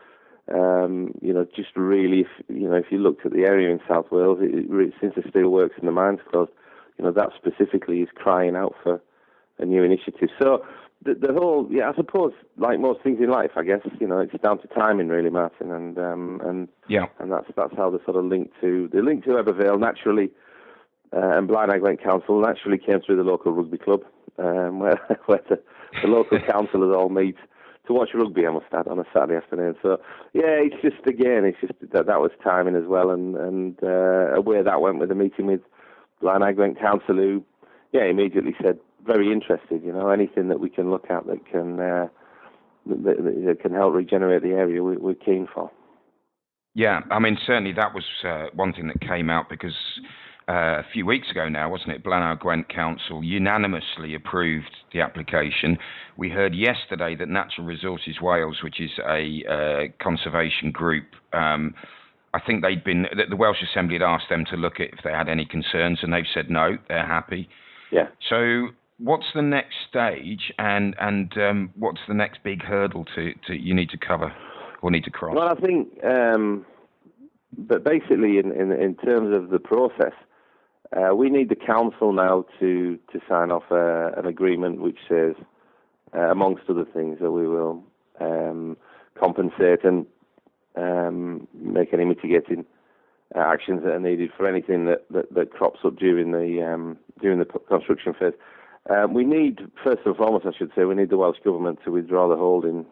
Just really, if you looked at the area in South Wales, since the steelworks and the mines closed, that specifically is crying out for a new initiative. So the whole, I suppose, like most things in life, I guess, it's down to timing, really, Martin, and that's how the sort of link to Ebbw Vale naturally, and Blind Ag Gwent Council naturally came through the local rugby club, where the local councillors all meet to watch rugby, I must add, on a Saturday afternoon. So it's just that was timing as well, and where that went with the meeting with Blind Ag Gwent Council, who immediately said, very interested, anything that we can look at that can help regenerate the area, we're keen for. Yeah, I mean, certainly that was one thing that came out, because a few weeks ago now, wasn't it, Blaenau Gwent Council unanimously approved the application. We heard yesterday that Natural Resources Wales, which is a conservation group, I think the Welsh Assembly had asked them to look at if they had any concerns, and they've said no, they're happy. Yeah. So what's the next stage, and what's the next big hurdle to you need to cover or need to cross? Well, I think, but basically in terms of the process, we need the council now to sign off an agreement which says, amongst other things, that we will compensate and make any mitigating actions that are needed for anything that crops up during the construction phase. We need, first and foremost, I should say, we need the Welsh Government to withdraw the holding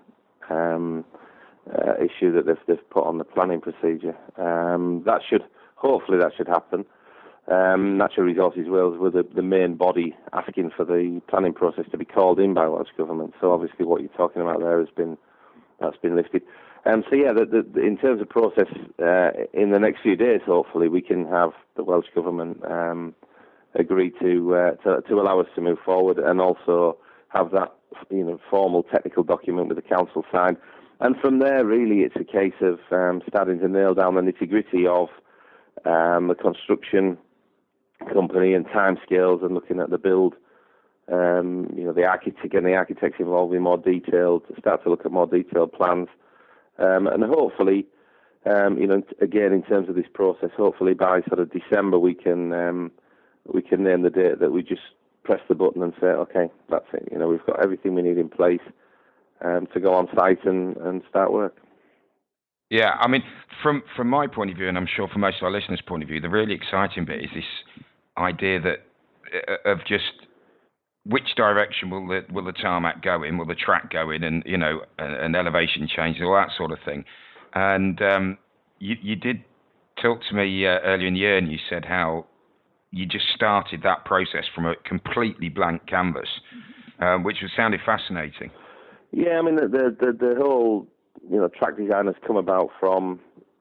issue that they've put on the planning procedure. Hopefully that should happen. Natural Resources Wales were the main body asking for the planning process to be called in by Welsh Government. So obviously what you're talking about there that's been lifted. In terms of process, in the next few days, hopefully we can have the Welsh Government agree to allow us to move forward, and also have that formal technical document with the council signed. And from there, really, it's a case of starting to nail down the nitty-gritty of the construction company and timescales, and looking at the build. The architects involved in more detail, to start to look at more detailed plans. And hopefully, again, in terms of this process, hopefully by sort of December we can name the date that we just press the button and say, okay, that's it. We've got everything we need in place to go on site and start work. Yeah, I mean, from my point of view, and I'm sure from most of our listeners' point of view, the really exciting bit is this idea of just which direction will the tarmac go in, will the track go in, and an elevation change, all that sort of thing. And you did talk to me earlier in the year, and you said how you just started that process from a completely blank canvas, which sounded fascinating. Yeah, I mean the whole track design has come about from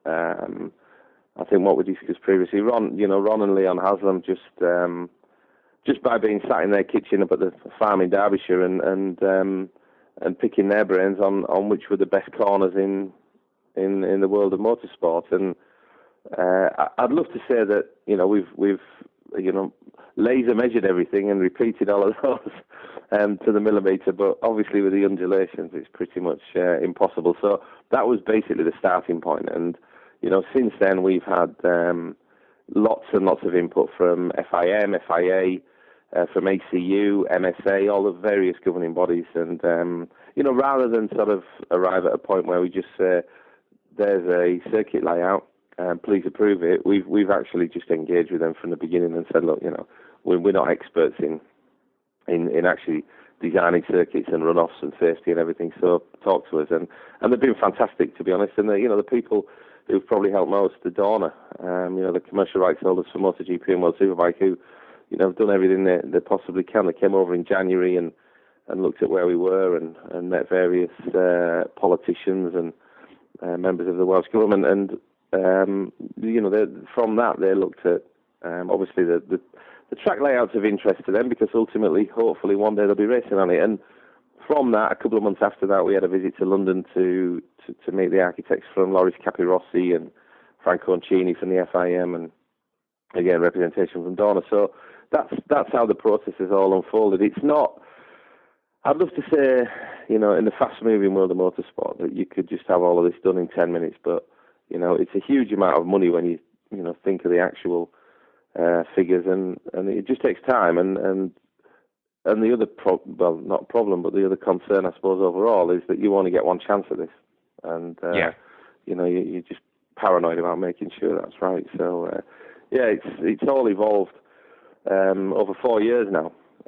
I think what we discussed previously. Ron and Leon Haslam just by being sat in their kitchen up at the farm in Derbyshire and picking their brains on which were the best corners in the world of motorsport. And I'd love to say that we've laser measured everything and repeated all of those to the millimetre. But obviously with the undulations, it's pretty much impossible. So that was basically the starting point. And, since then we've had lots and lots of input from FIM, FIA, from ACU, MSA, all the various governing bodies. And, rather than sort of arrive at a point where we just say, there's a circuit layout, please approve it, we've actually just engaged with them from the beginning and said, look, we're not experts in actually designing circuits and runoffs and safety and everything, so talk to us. And they've been fantastic, to be honest. And, the people who've probably helped most, the Dorna, the commercial rights holders for MotoGP and World Superbike, who, have done everything they possibly can. They came over in January and looked at where we were and met various politicians and members of the Welsh government. And, from that, they looked at, obviously, the track layouts of interest to them, because ultimately, hopefully, one day they'll be racing on it. And from that, a couple of months after that, we had a visit to London to meet the architects from Loris Capirossi and Franco Oncini from the FIM, and again, representation from Dorna. So that's how the process has all unfolded. It's not, I'd love to say, in the fast-moving world of motorsport, that you could just have all of this done in 10 minutes, but, it's a huge amount of money when you, think of the actual figures, and it just takes time. And the other not problem, but the other concern, I suppose, overall, is that you only get one chance at this, and you're just paranoid about making sure that's right. So it's all evolved over 4 years now,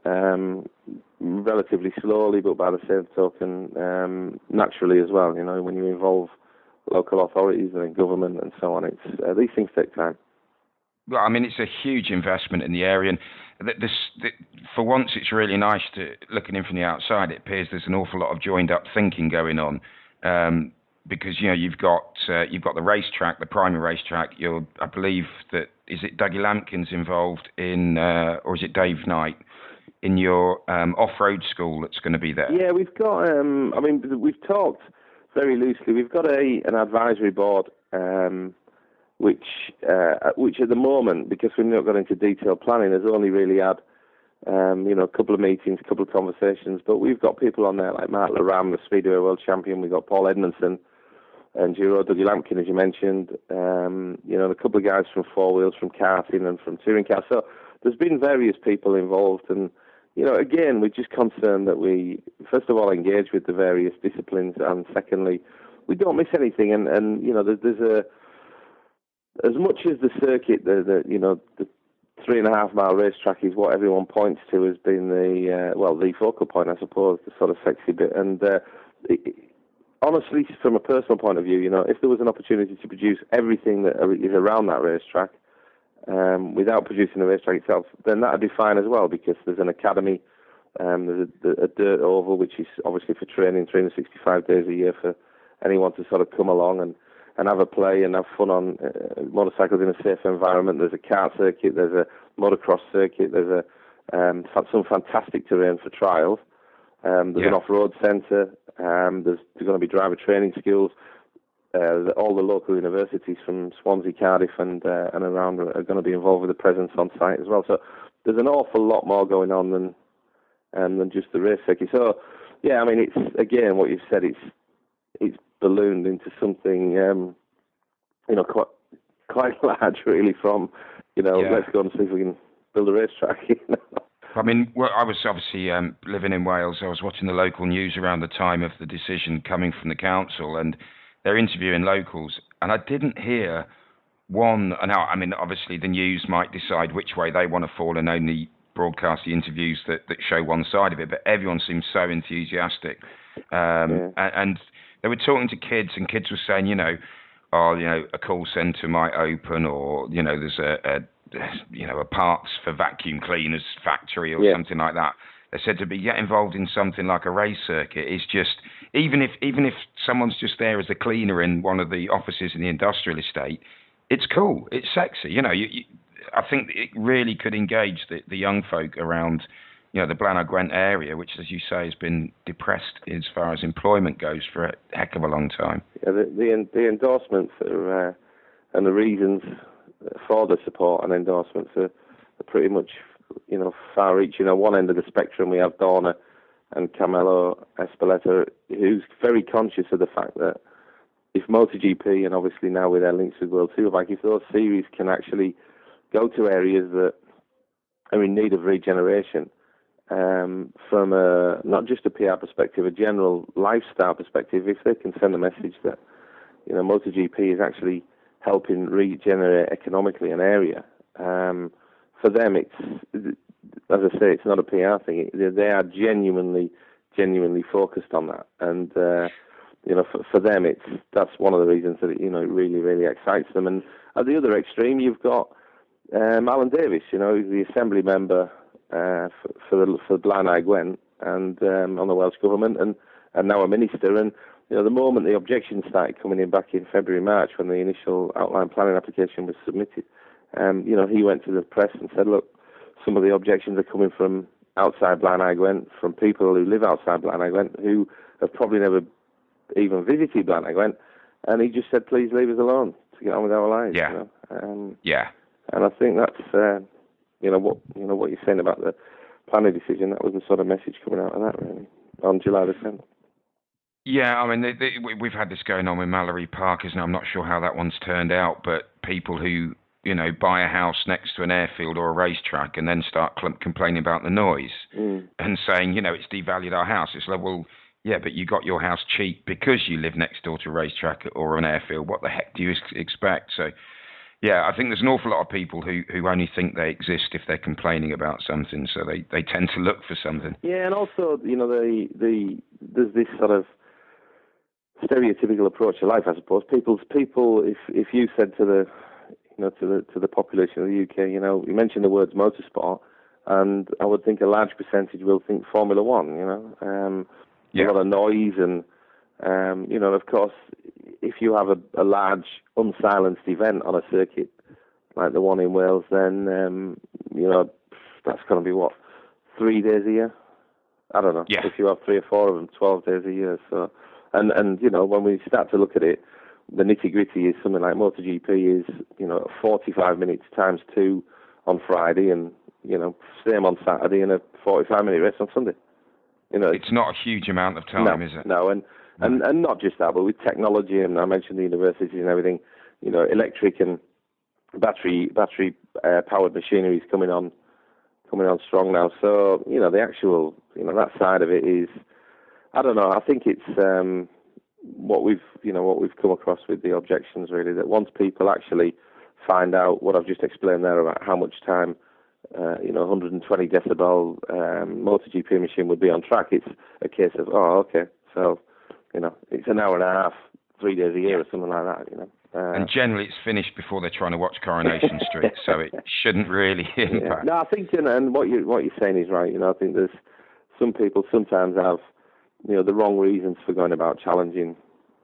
relatively slowly, but by the same token, naturally as well. When you involve local authorities and government and so on, it's these things take time. Well, I mean, it's a huge investment in the area, and for once, it's really nice to looking in from the outside. It appears there's an awful lot of joined-up thinking going on, because you've got the racetrack, the primary racetrack. I believe that is it Dougie Lampkins involved in, or is it Dave Knight in your off-road school that's going to be there? Yeah, we've got. We've talked very loosely. We've got an advisory board. Which at the moment, because we've not got into detailed planning, has only really had, a couple of meetings, a couple of conversations. But we've got people on there like Mark Laram, the Speedway World Champion. We've got Paul Edmondson and Dougie Lampkin, as you mentioned. A couple of guys from Four Wheels, from karting and from touring cars. So there's been various people involved. And, again, we're just concerned that we, first of all, engage with the various disciplines. And secondly, we don't miss anything. And there's as much as the circuit, the 3.5 mile racetrack is what everyone points to as being the focal point, I suppose, the sort of sexy bit. And honestly, from a personal point of view, if there was an opportunity to produce everything that is around that racetrack without producing the racetrack itself, then that would be fine as well, because there's an academy, there's a dirt oval, which is obviously for training 365 days a year for anyone to sort of come along and have a play and have fun on motorcycles in a safe environment. There's a kart circuit, there's a motocross circuit, there's some fantastic terrain for trials. There's an off-road centre. There's going to be driver training schools. All the local universities from Swansea, Cardiff, and around are going to be involved with a presence on site as well. So there's an awful lot more going on than just the race circuit. So yeah, I mean, it's again what you've said. It's ballooned into something, quite large, really. From let's go and see if we can build a racetrack. I mean, I was obviously living in Wales. I was watching the local news around the time of the decision coming from the council, and they're interviewing locals, and I didn't hear one. And I mean, obviously, the news might decide which way they want to fall and only broadcast the interviews that show one side of it. But everyone seems so enthusiastic, and they were talking to kids, and kids were saying, a call centre might open, or there's a parts for vacuum cleaners factory or something like that. They said to get involved in something like a race circuit is just, even if someone's just there as a cleaner in one of the offices in the industrial estate, it's cool, it's sexy. I think it really could engage the young folk around the Blaenau Gwent area, which, as you say, has been depressed as far as employment goes for a heck of a long time. Yeah, the endorsements and the reasons for the support and endorsements are pretty much, far-reaching. On one end of the spectrum, we have Dorna and Carmelo Espeleta, who's very conscious of the fact that if MotoGP, and obviously now with their links with World Superbike, if those series can actually go to areas that are in need of regeneration, from not just a PR perspective, a general lifestyle perspective, if they can send a message that MotoGP is actually helping regenerate economically an area, for them it's, as I say, it's not a PR thing. They are genuinely focused on that, and for them that's one of the reasons that it really, really excites them. And at the other extreme, you've got Alan Davis, he's the assembly member for Blaenau Gwent and on the Welsh government, and now a minister. And the moment the objections started coming in back in February, March, when the initial outline planning application was submitted, he went to the press and said, look, some of the objections are coming from outside Blaenau Gwent, from people who live outside Blaenau Gwent, who have probably never even visited Blaenau Gwent, and he just said, please leave us alone to get on with our lives. Yeah. Yeah. And I think that's what you're saying about the planning decision. That was the sort of message coming out of that, really, on July the 10th. Yeah, I mean, we've had this going on with Mallory Parkers, and I'm not sure how that one's turned out, but people who, buy a house next to an airfield or a racetrack and then start complaining about the noise and saying, it's devalued our house. It's like, well, yeah, but you got your house cheap because you live next door to a racetrack or an airfield. What the heck do you expect? So, yeah, I think there's an awful lot of people who only think they exist if they're complaining about something, so they tend to look for something. Yeah, and also, there's this sort of stereotypical approach to life, I suppose. People, if you said to the population of the UK, you mentioned the words motorsport, and I would think a large percentage will think Formula One. A lot of noise, and of course, if you have a large unsilenced event on a circuit like the one in Wales, then that's going to be 3 days a year. I don't know. Yeah. If you have 3 or 4 of them, 12 days a year. So, and when we start to look at it, the nitty gritty is something like MotoGP is 45 minutes times 2 on Friday, and same on Saturday, and a 45-minute race on Sunday. It's not a huge amount of time, is it? No, and not just that, but with technology, and I mentioned the universities and everything, electric and battery powered machinery is coming on strong now. So the actual that side of it is, I don't know. I think it's what we've come across with the objections, really, that once people actually find out what I've just explained there about how much time 120 decibel MotoGP machine would be on track, it's a case of, okay, so it's an hour and a half, 3 days a year or something like that. And generally, it's finished before they're trying to watch Coronation Street, so it shouldn't really impact. Yeah. No, I think, and what you're saying is right. I think there's some people sometimes have, the wrong reasons for going about challenging.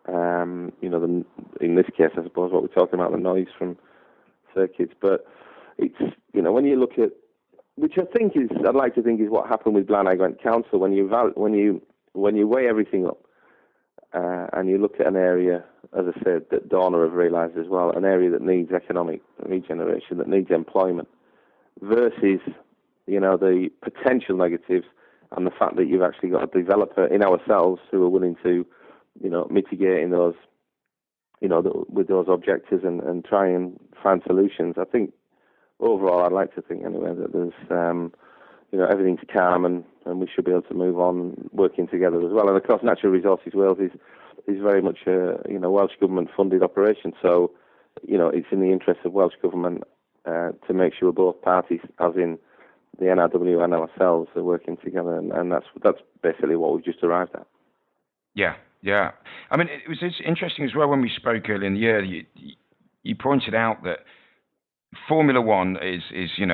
In this case, I suppose what we're talking about, the noise from circuits. But it's, when you look at, which I'd like to think is what happened with Blaenau Gwent Council, when you weigh everything up, and you look at an area, as I said, that Dorna have realised as well, an area that needs economic regeneration, that needs employment, versus, the potential negatives and the fact that you've actually got a developer in ourselves who are willing to, mitigate in those, with those objectives and try and find solutions. I think overall, I'd like to think anyway that there's, everything's calm and we should be able to move on working together as well. And of course, Natural Resources Wales is very much a Welsh government funded operation. So, it's in the interest of Welsh government to make sure both parties, as in the NRW and ourselves, are working together. And that's basically what we've just arrived at. Yeah, yeah. I mean, it's interesting as well when we spoke earlier in the year. You pointed out that Formula One is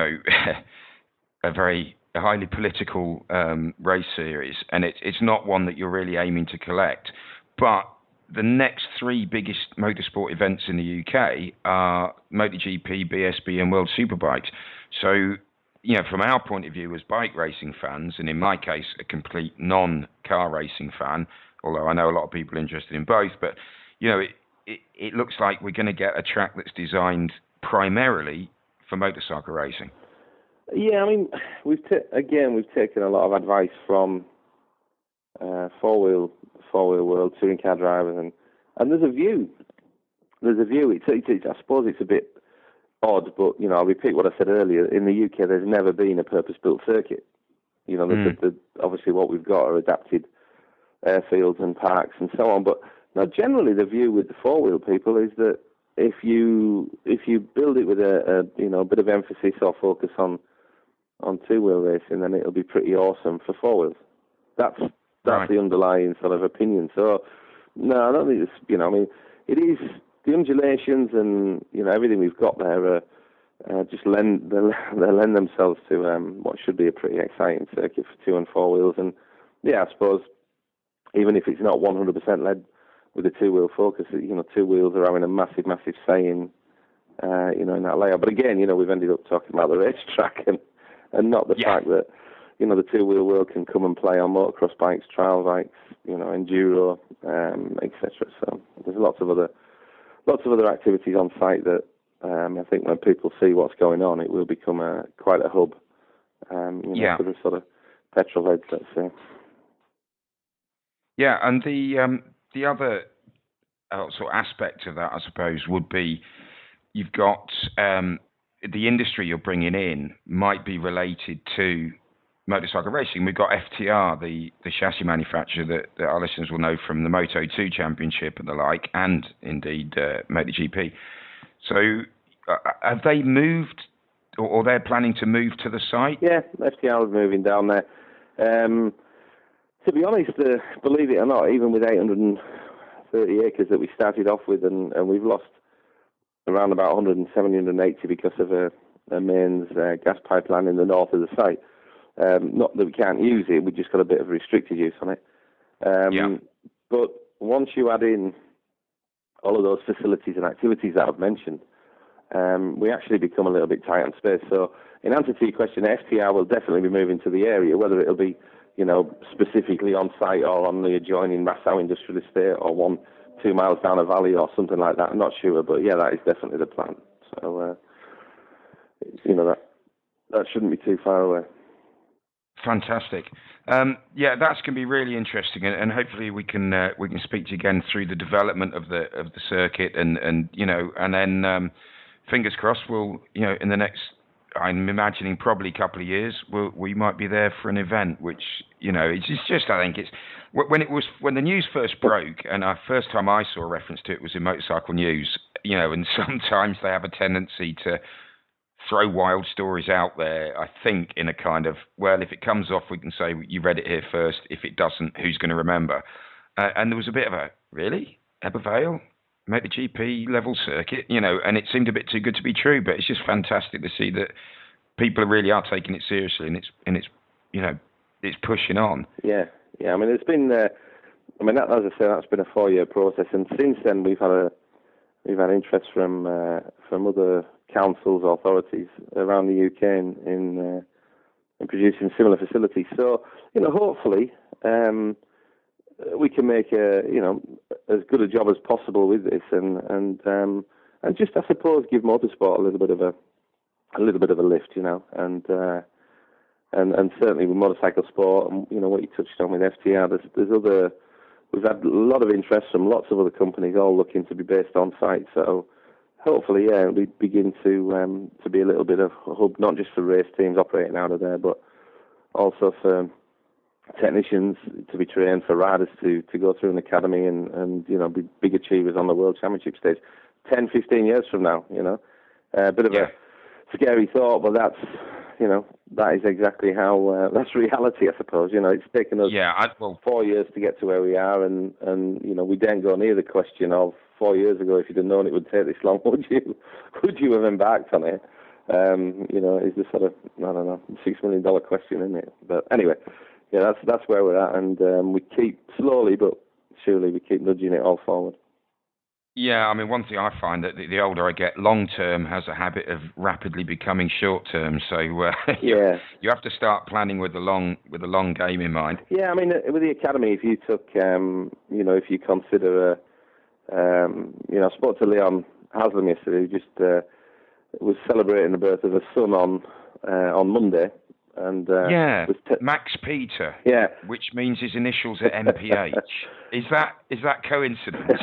a very highly political race series, and it's not one that you're really aiming to collect. But the next 3 biggest motorsport events in the UK are MotoGP, BSB, and World Superbikes. So, from our point of view as bike racing fans, and in my case, a complete non-car racing fan, although I know a lot of people are interested in both, but, it looks like we're going to get a track that's designed primarily for motorcycle racing. Yeah, I mean, we've taken a lot of advice from four-wheel world touring car drivers, and there's a view. It's I suppose it's a bit odd, but I'll repeat what I said earlier. In the UK, there's never been a purpose-built circuit. Obviously what we've got are adapted airfields and parks and so on. But generally, the view with the four-wheel people is that if you build it with a bit of emphasis or focus on two-wheel racing, then it'll be pretty awesome for four wheels. That's right. The underlying sort of opinion. So no, I don't think it's it is the undulations and everything we've got there just lend themselves to what should be a pretty exciting circuit for two and four wheels. And yeah, I suppose even if it's not 100% led with a two-wheel focus, two wheels are having a massive say in that layout. But again, we've ended up talking about the racetrack and not the fact that the two-wheel world can come and play on motocross bikes, trial bikes, enduro, etc. So there's lots of other activities on site that I think when people see what's going on, it will become quite a hub. For the sort of petrol heads, let's say. Yeah, and the other sort of aspect of that, I suppose, would be you've got the industry you're bringing in might be related to motorcycle racing. We've got FTR, the chassis manufacturer that our listeners will know from the Moto2 Championship and the like, and indeed MotoGP. So have they moved, or they're planning to move to the site? Yeah, FTR is moving down there. To be honest, believe it or not, even with 830 acres that we started off with, and we've lost around about 170, 180 because of a mains gas pipeline in the north of the site. Not that we can't use it, we just got a bit of restricted use on it. But once you add in all of those facilities and activities that I've mentioned, we actually become a little bit tight on space. So in answer to your question, FTR will definitely be moving to the area, whether it'll be specifically on site or on the adjoining Rassau Industrial Estate or 2 miles down a valley or something like that. I'm not sure, but yeah, that is definitely the plan. So, that shouldn't be too far away. Fantastic. That's going to be really interesting, and hopefully we can speak to you again through the development of the circuit, and then fingers crossed we'll in the next, I'm imagining probably a couple of years, we might be there for an event, which it's just I think it's when the news first broke, and the first time I saw a reference to it was in Motorcycle News, and sometimes they have a tendency to throw wild stories out there, I think, in a kind of, well, if it comes off, we can say you read it here first. If it doesn't, who's going to remember? And there was a bit of a, really? Ebervale? MotoGP level circuit? And it seemed a bit too good to be true, but it's just fantastic to see that people really are taking it seriously, and it's pushing on. Yeah. I mean, it's been, as I say, that's been a 4-year process, and since then we've had interest from other councils, authorities around the UK in producing similar facilities. So, hopefully we can make as good a job as possible with this, and just, I suppose, give motorsport a little bit of a lift, and certainly with motorcycle sport, and what you touched on with FTR, there's other. We've had a lot of interest from lots of other companies, all looking to be based on site. So hopefully, we begin to be a little bit of a hub, not just for race teams operating out of there, but also for technicians to be trained, for riders to go through an academy and be big achievers on the World Championship stage 10, 15 years from now. A bit of a scary thought, but that's that is exactly how that's reality, I suppose. It's taken us 4 years to get to where we are, and we didn't go near the question of 4 years ago, if you'd have known it would take this long, would you have embarked on it? Is the sort of, I don't know, $6 million question, isn't it? But anyway, that's where we're at, and we keep slowly but surely we keep nudging it all forward. Yeah, I mean, one thing I find that the older I get, long term has a habit of rapidly becoming short term. So you have to start planning with the long game in mind. Yeah, I mean, with the academy, if you took, if you consider, I spoke to Leon Haslam yesterday, who just was celebrating the birth of a son on Monday. And Max Peter. Yeah, which means his initials are MPH. Is that coincidence?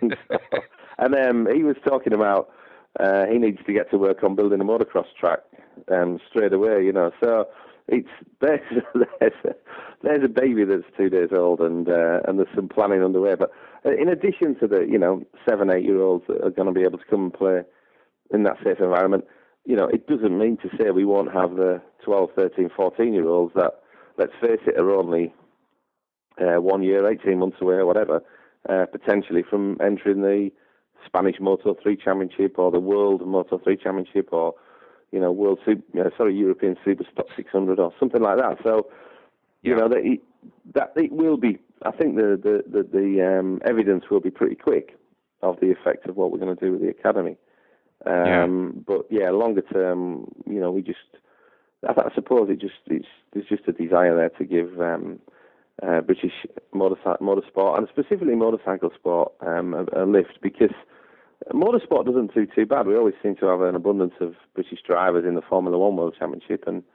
And he was talking about he needs to get to work on building a motocross track straight away. So it's there's a baby that's 2 days old, and there's some planning underway. But in addition to the 7-8-year-olds that are going to be able to come and play in that safe environment, it doesn't mean to say we won't have the 12, 13, 14-year-olds that, let's face it, are only 1 year, 18 months away or whatever, potentially from entering the Spanish Moto 3 Championship or the World Moto 3 Championship or, European Super Stock 600 or something like that. So, that it will be, I think the evidence will be pretty quick of the effect of what we're going to do with the academy. But longer term, I suppose there's just a desire there to give British motorsport and specifically motorcycle sport a lift, because motorsport doesn't do too bad. We always seem to have an abundance of British drivers in the Formula One World Championship, and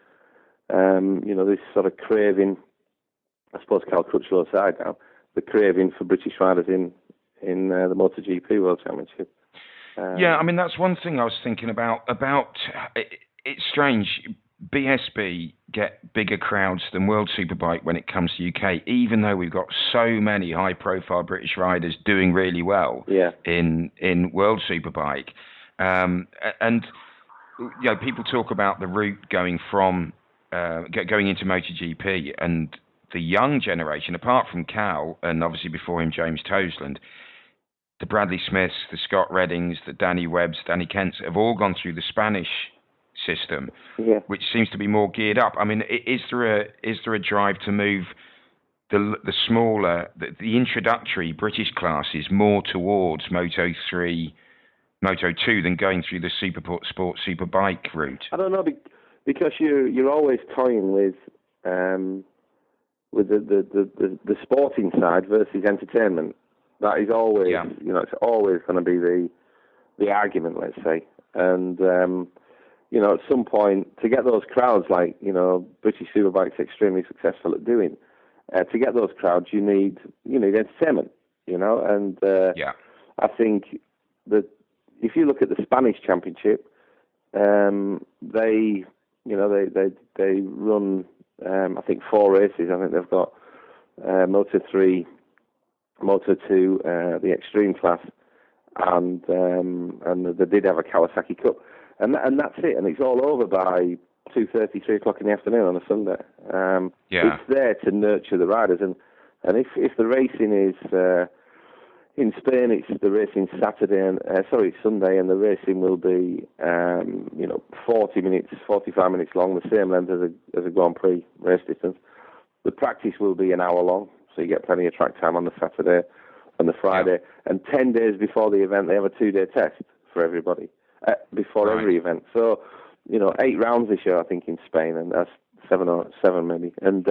this sort of craving, I suppose Cal Crutchlow aside now, the craving for British riders in the MotoGP World Championship. That's one thing I was thinking about it's strange. BSB get bigger crowds than World Superbike when it comes to UK, even though we've got so many high-profile British riders doing really well in World Superbike. And people talk about the route going into MotoGP, and the young generation, apart from Cal and obviously before him James Toseland, the Bradley Smiths, the Scott Reddings, the Danny Webbs, Danny Kents have all gone through the Spanish system, which seems to be more geared up. I mean, is there a drive to move the smaller, the introductory British classes more towards Moto 3, Moto 2 than going through the Sport Superbike route? I don't know, because you're always toying with the sporting side versus entertainment. That is always, it's always going to be the argument, let's say. And, at some point, to get those crowds like, British Superbike's extremely successful at doing, to get those crowds, you need entertainment, and I think that if you look at the Spanish Championship, they run, I think 4 races. I think they've got Moto 3, Moto 2, the Extreme class, and they did have a Kawasaki Cup, and that's it. And it's all over by 2:30, 3 o'clock in the afternoon on a Sunday. It's there to nurture the riders, and if the racing is in Spain, it's the racing Sunday, and the racing will be 40 minutes, 45 minutes long, the same length as a Grand Prix race distance. The practice will be an hour long, so you get plenty of track time on the Saturday and the Friday. And 10 days before the event, they have a 2-day test for everybody before every event. So, 8 rounds this year, I think, in Spain, and that's 7 maybe. And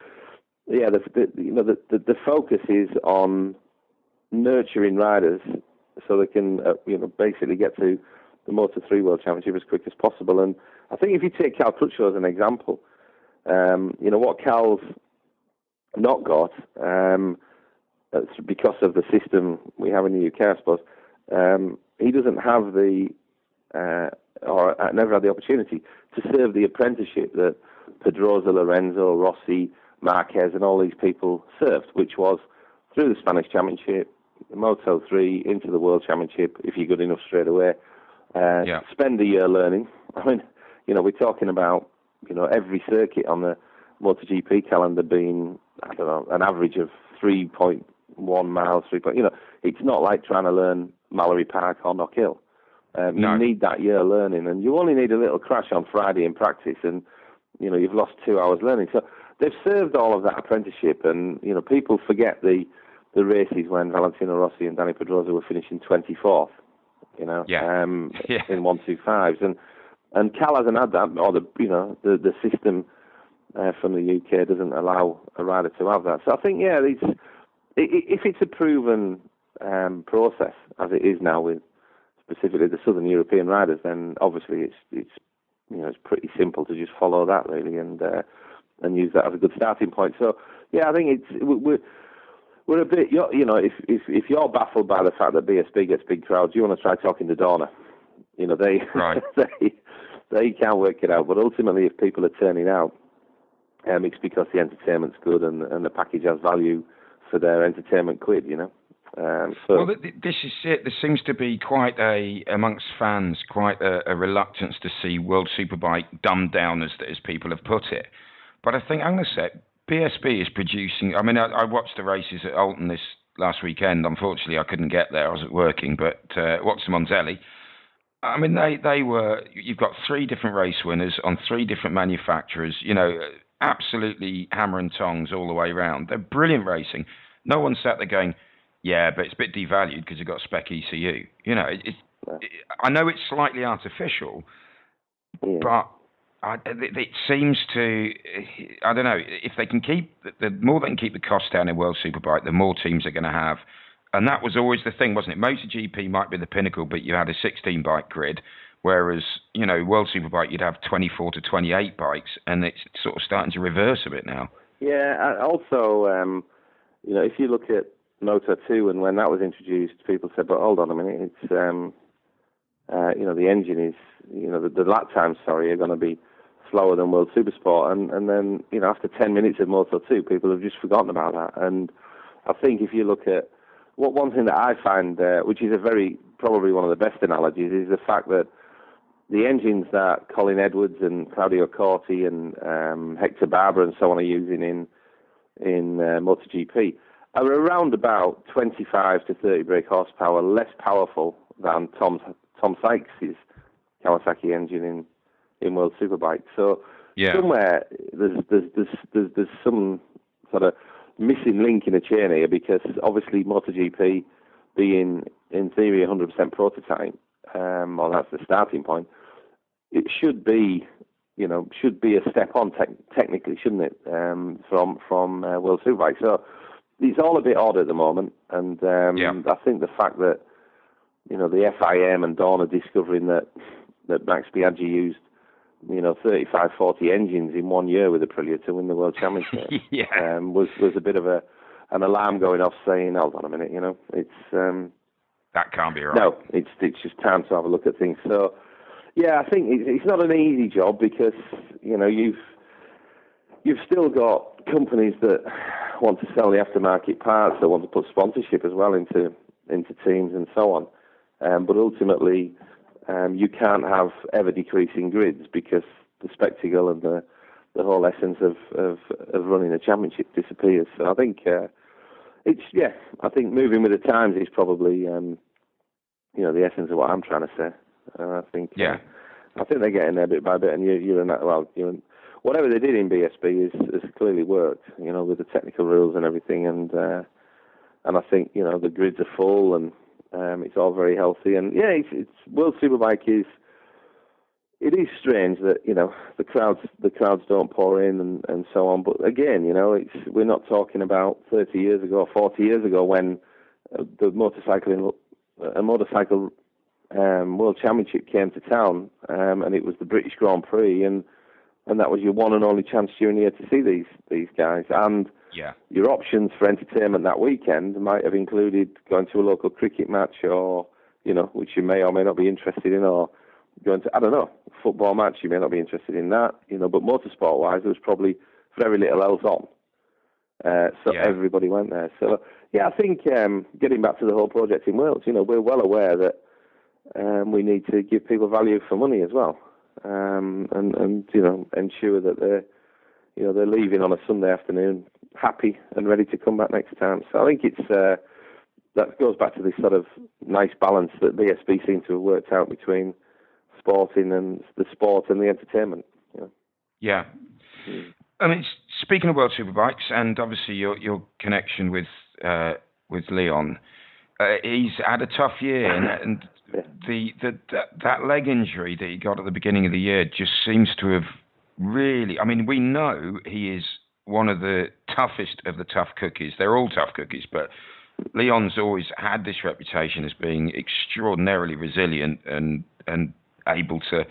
the focus is on nurturing riders so they can basically get to the Moto 3 World Championship as quick as possible. And I think if you take Cal Crutchlow as an example, what Cal's not got, because of the system we have in the UK, I suppose, he doesn't have never had the opportunity to serve the apprenticeship that Pedrosa, Lorenzo, Rossi, Marquez and all these people served, which was through the Spanish Championship, Moto 3, into the World Championship, if you're good enough straight away. Spend a year learning. I mean, we're talking about, every circuit on the MotoGP calendar being, I don't know, an average of 3.1 miles, it's not like trying to learn Mallory Park or Knock Hill. You need that year learning, and you only need a little crash on Friday in practice, and you've lost 2 hours learning. So they've served all of that apprenticeship, and people forget the races when Valentino Rossi and Danny Pedrosa were finishing 24th, in 125s, and Cal hasn't had that, or the system from the UK doesn't allow a rider to have that. So I think if it's a proven process as it is now with specifically the Southern European riders, then obviously it's it's pretty simple to just follow that really, and use that as a good starting point. So yeah, I think we're a bit, if you're baffled by the fact that BSB gets big crowds, you want to try talking to Dorna. They right. they can't work it out, but ultimately, if people are turning out, it's because the entertainment's good and the package has value for their entertainment quid, Well, this is it. There seems to be amongst fans, quite a reluctance to see World Superbike dumbed down, as people have put it. But I think, I'm going to say, BSB is producing. I mean, I watched the races at Alton this last weekend. Unfortunately, I couldn't get there. I wasn't working, but watched them on telly. I mean, they were. You've got 3 different race winners on 3 different manufacturers. Absolutely hammer and tongs all the way around. They're brilliant racing. No one sat there going, yeah, but it's a bit devalued because you've got spec ECU. I know it's slightly artificial, but it seems to, I don't know, if they can the more they can keep the cost down in World Superbike, the more teams are going to have. And that was always the thing, wasn't it? MotoGP might be the pinnacle, but you had a 16-bike grid, whereas, World Superbike, you'd have 24 to 28 bikes, and it's sort of starting to reverse a bit now. Yeah, also, if you look at Moto 2, and when that was introduced, people said, but hold on a minute, it's, the engine is, the lap times, are going to be slower than World Supersport. And then, after 10 minutes of Moto 2, people have just forgotten about that. And I think if you look at, one thing that I find, which is probably one of the best analogies, is the fact that the engines that Colin Edwards and Claudio Corti and Hector Barber and so on are using in MotoGP are around about 25 to 30 brake horsepower less powerful than Tom Sykes' Kawasaki engine in World Superbike. So somewhere there's some sort of missing link in a chain here, because obviously MotoGP being in theory 100% prototype, or that's the starting point, it should be a step on technically, shouldn't it, from World Superbike. So it's all a bit odd at the moment, and I think the fact that the FIM and Dorna discovering that Max Biaggi used 35, 40 engines in 1 year with Aprilia to win the World Championship was a bit of an alarm going off, saying, hold on a minute, it's that can't be right. No, it's just time to have a look at things. So yeah, I think it's not an easy job, because you've still got companies that want to sell the aftermarket parts, that want to put sponsorship as well into teams and so on. But ultimately, you can't have ever decreasing grids, because the spectacle and the whole essence of running a championship disappears. So I think I think moving with the times is probably the essence of what I'm trying to say. I think they're getting there bit by bit, and whatever they did in BSB has clearly worked, with the technical rules and everything, and I think the grids are full, and it's all very healthy, and it's World Superbike is strange that the crowds don't pour in and so on, but again we're not talking about 30 years ago, 40 years ago, when the motorcycle World Championship came to town, and it was the British Grand Prix, and that was your one and only chance during the year to see these guys. And your options for entertainment that weekend might have included going to a local cricket match, or which you may or may not be interested in, or going to, I don't know, a football match, you may not be interested in that, but motorsport wise there was probably very little else on. Everybody went there. So I think getting back to the whole project in Wales, we're well aware that we need to give people value for money as well, and ensure that they're leaving on a Sunday afternoon happy and ready to come back next time. So I think it's that goes back to this sort of nice balance that BSB seem to have worked out between sporting and the sport and the entertainment. Yeah. I mean, speaking of World Superbikes, and obviously your connection with Leon, he's had a tough year, and that leg injury that he got at the beginning of the year just seems to have really. I mean, we know he is one of the toughest of the tough cookies. They're all tough cookies, but Leon's always had this reputation as being extraordinarily resilient and able to,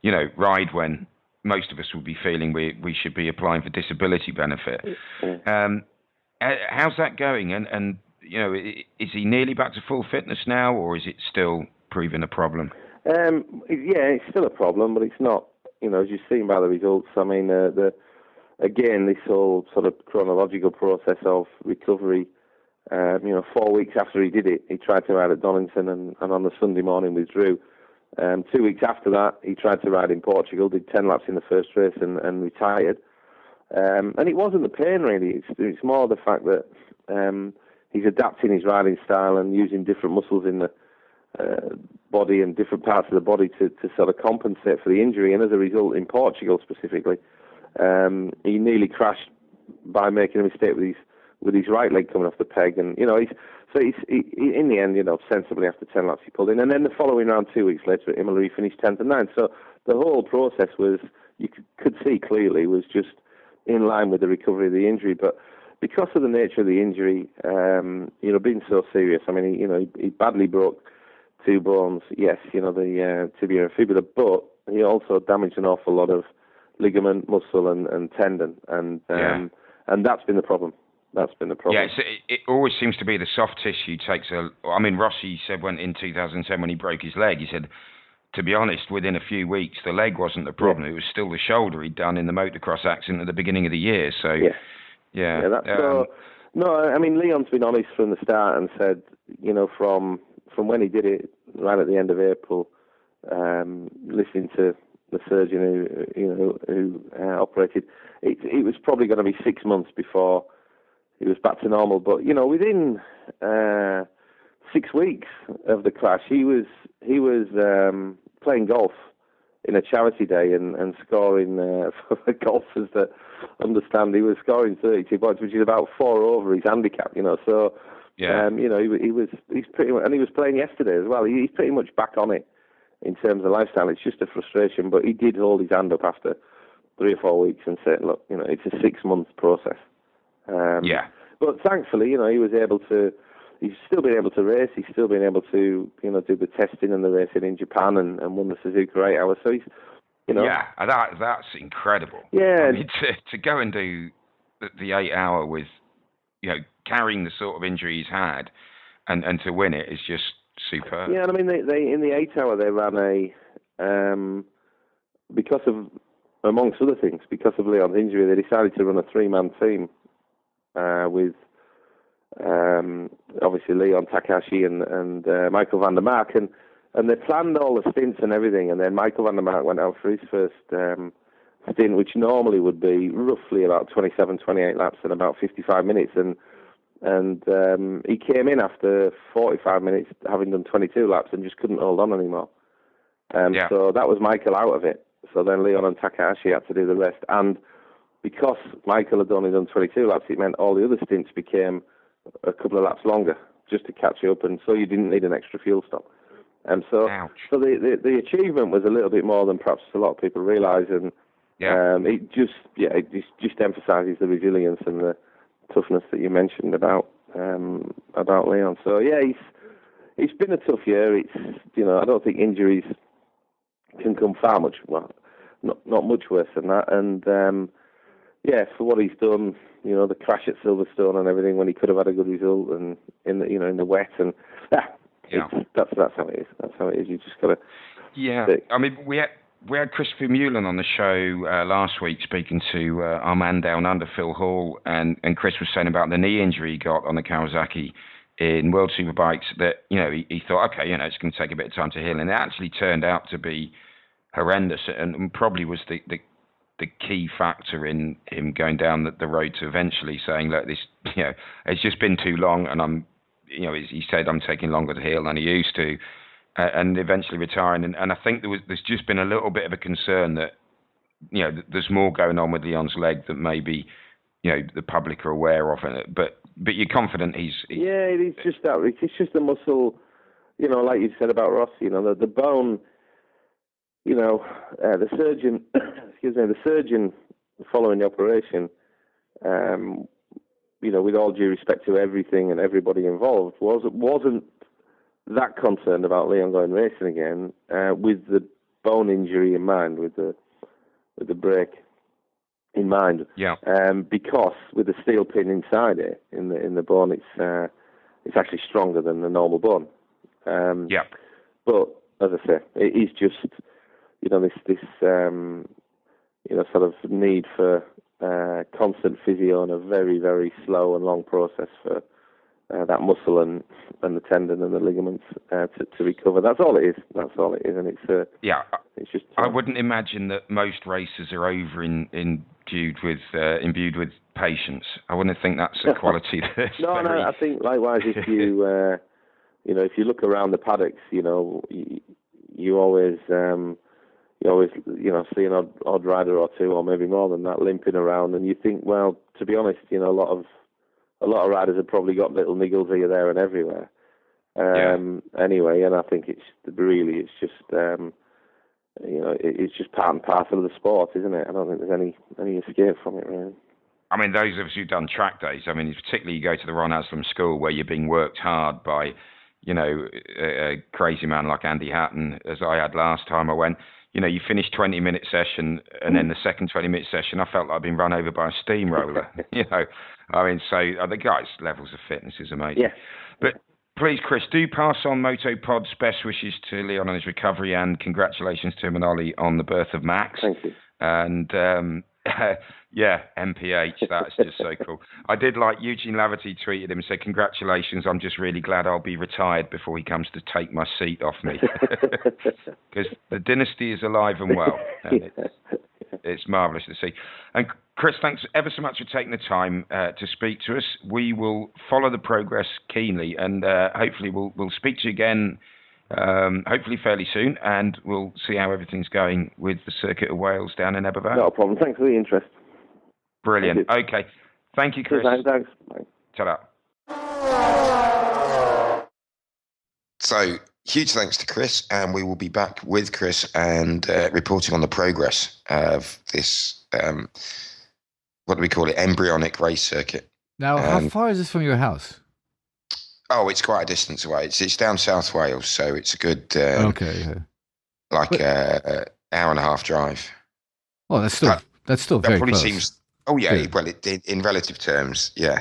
ride when most of us will be feeling we should be applying for disability benefit. How's that going? And is he nearly back to full fitness now, or is it still proving a problem? Yeah, it's still a problem, but it's not. As you've seen by the results, I mean, again, this whole sort of chronological process of recovery. 4 weeks after he did it, he tried to ride at Donington and on the Sunday morning withdrew. 2 weeks after that, he tried to ride in Portugal, did 10 laps in the first race and retired. And it wasn't the pain, really. It's more the fact that he's adapting his riding style and using different muscles in the body and different parts of the body to sort of compensate for the injury. And as a result, in Portugal specifically, he nearly crashed by making a mistake with his right leg coming off the peg. And, in the end, sensibly after 10 laps he pulled in. And then the following round, 2 weeks later at Imola, he finished 10th and 9th. So the whole process was, you could see clearly, was just in line with the recovery of the injury. But because of the nature of the injury, being so serious, I mean, he badly broke 2 bones, yes, the tibia and fibula, but he also damaged an awful lot of ligament, muscle, and tendon, and that's been the problem. Yeah, it always seems to be the soft tissue takes Rossi said in 2010 when he broke his leg, he said, to be honest, within a few weeks, the leg wasn't the problem. Yeah. It was still the shoulder he'd done in the motocross accident at the beginning of the year. So, Leon's been honest from the start and said, from when he did it, right at the end of April, listening to the surgeon who operated, it was probably going to be 6 months before he was back to normal. But within 6 weeks of the crash, he was playing golf in a charity day and scoring for the golfers that understand. He was scoring 32 points, which is about 4 over his handicap. So. Yeah. He's pretty much, and he was playing yesterday as well. He's pretty much back on it in terms of lifestyle. It's just a frustration, but he did hold his hand up after 3 or 4 weeks and said, "Look, it's a 6-month process." But thankfully, he was able to. He's still been able to race. He's still been able to, do the testing and the racing in Japan and won the Suzuka 8 Hour. So he's, Yeah, that's incredible. Yeah. To go and do the 8 Hour with, carrying the sort of injury he's had, and to win it is just superb. Yeah, and I mean, they in the 8 Hour they ran because of, amongst other things, because of Leon's injury, they decided to run a 3-man team with obviously Leon, Takahashi, and Michael van der Mark, and they planned all the stints and everything, and then Michael van der Mark went out for his first stint, which normally would be roughly about 27, 28 laps in about 55 minutes, and he came in after 45 minutes, having done 22 laps, and just couldn't hold on anymore. So that was Michael out of it. So then Leon and Takahashi had to do the rest, and because Michael had only done 22 laps, it meant all the other stints became a couple of laps longer just to catch you up, and so you didn't need an extra fuel stop. And so the achievement was a little bit more than perhaps a lot of people realise, and it just emphasises the resilience and the toughness that you mentioned about Leon. So it's been a tough year. It's I don't think injuries can come far much not much worse than that. And for what he's done, the crash at Silverstone and everything, when he could have had a good result, and in the wet, and that's how it is. That's how it is. You just gotta. Yeah, I mean, we had Christopher Mullen on the show last week speaking to our man down under, Phil Hall, and Chris was saying about the knee injury he got on the Kawasaki in World Superbikes, that he thought, okay, it's going to take a bit of time to heal, and it actually turned out to be horrendous, and probably was the key factor in him going down the road to eventually saying, look, this it's just been too long, and I'm he said, I'm taking longer to heal than he used to. And eventually retiring, and I think there's just been a little bit of a concern that there's more going on with Leon's leg that maybe the public are aware of, but you're confident he's it's just that it's just the muscle, like you said about Rossi, the bone, the surgeon the surgeon following the operation, with all due respect to everything and everybody involved, wasn't that concerned about Leon going racing again, with the bone injury in mind, with the break in mind. Yeah. Because with the steel pin inside it in the bone, it's actually stronger than the normal bone. Yeah. But as I say, it is just this sort of need for constant physio and a very, very slow and long process for that muscle and the tendon and the ligaments to recover. That's all it is. And it's just. I wouldn't imagine that most racers are imbued with patience. I wouldn't think that's a quality. No. I think likewise, if you if you look around the paddocks, you always see an odd rider or two, or maybe more than that, limping around, and you think, well, to be honest, a lot of riders have probably got little niggles here, there, and everywhere. Anyway, and I think it's just it's just part and parcel of the sport, isn't it? I don't think there's any escape from it, really. I mean, those of us who've done track days, I mean, particularly you go to the Ron Haslam School where you're being worked hard by, a crazy man like Andy Hatton, as I had last time I went. You finish 20-minute session, and then the second 20-minute session, I felt like I'd been run over by a steamroller. I mean, so the guy's levels of fitness is amazing. Yeah. But please, Chris, do pass on MotoPod's best wishes to Leon on his recovery, and congratulations to him and Ollie on the birth of Max. Thank you. And yeah, MPH, that's just so cool. I did like Eugene Laverty tweeted him and said, "Congratulations, I'm just really glad I'll be retired before he comes to take my seat off me." Because the dynasty is alive and well. And it's marvellous to see. And Chris, thanks ever so much for taking the time to speak to us. We will follow the progress keenly, and hopefully we'll speak to you again, hopefully fairly soon, and we'll see how everything's going with the Circuit of Wales down in Ebervale. No problem. Thanks for the interest. Brilliant. Okay. Thank you, Chris. Thanks. Bye. Ta-da. So, huge thanks to Chris, and we will be back with Chris and reporting on the progress of this, what do we call it, embryonic race circuit. Now, how far is this from your house? Oh, it's quite a distance away. It's down South Wales, so it's a good, hour and a half drive. Oh, that's still very probably close. Seems. Oh yeah, well, in relative terms, yeah,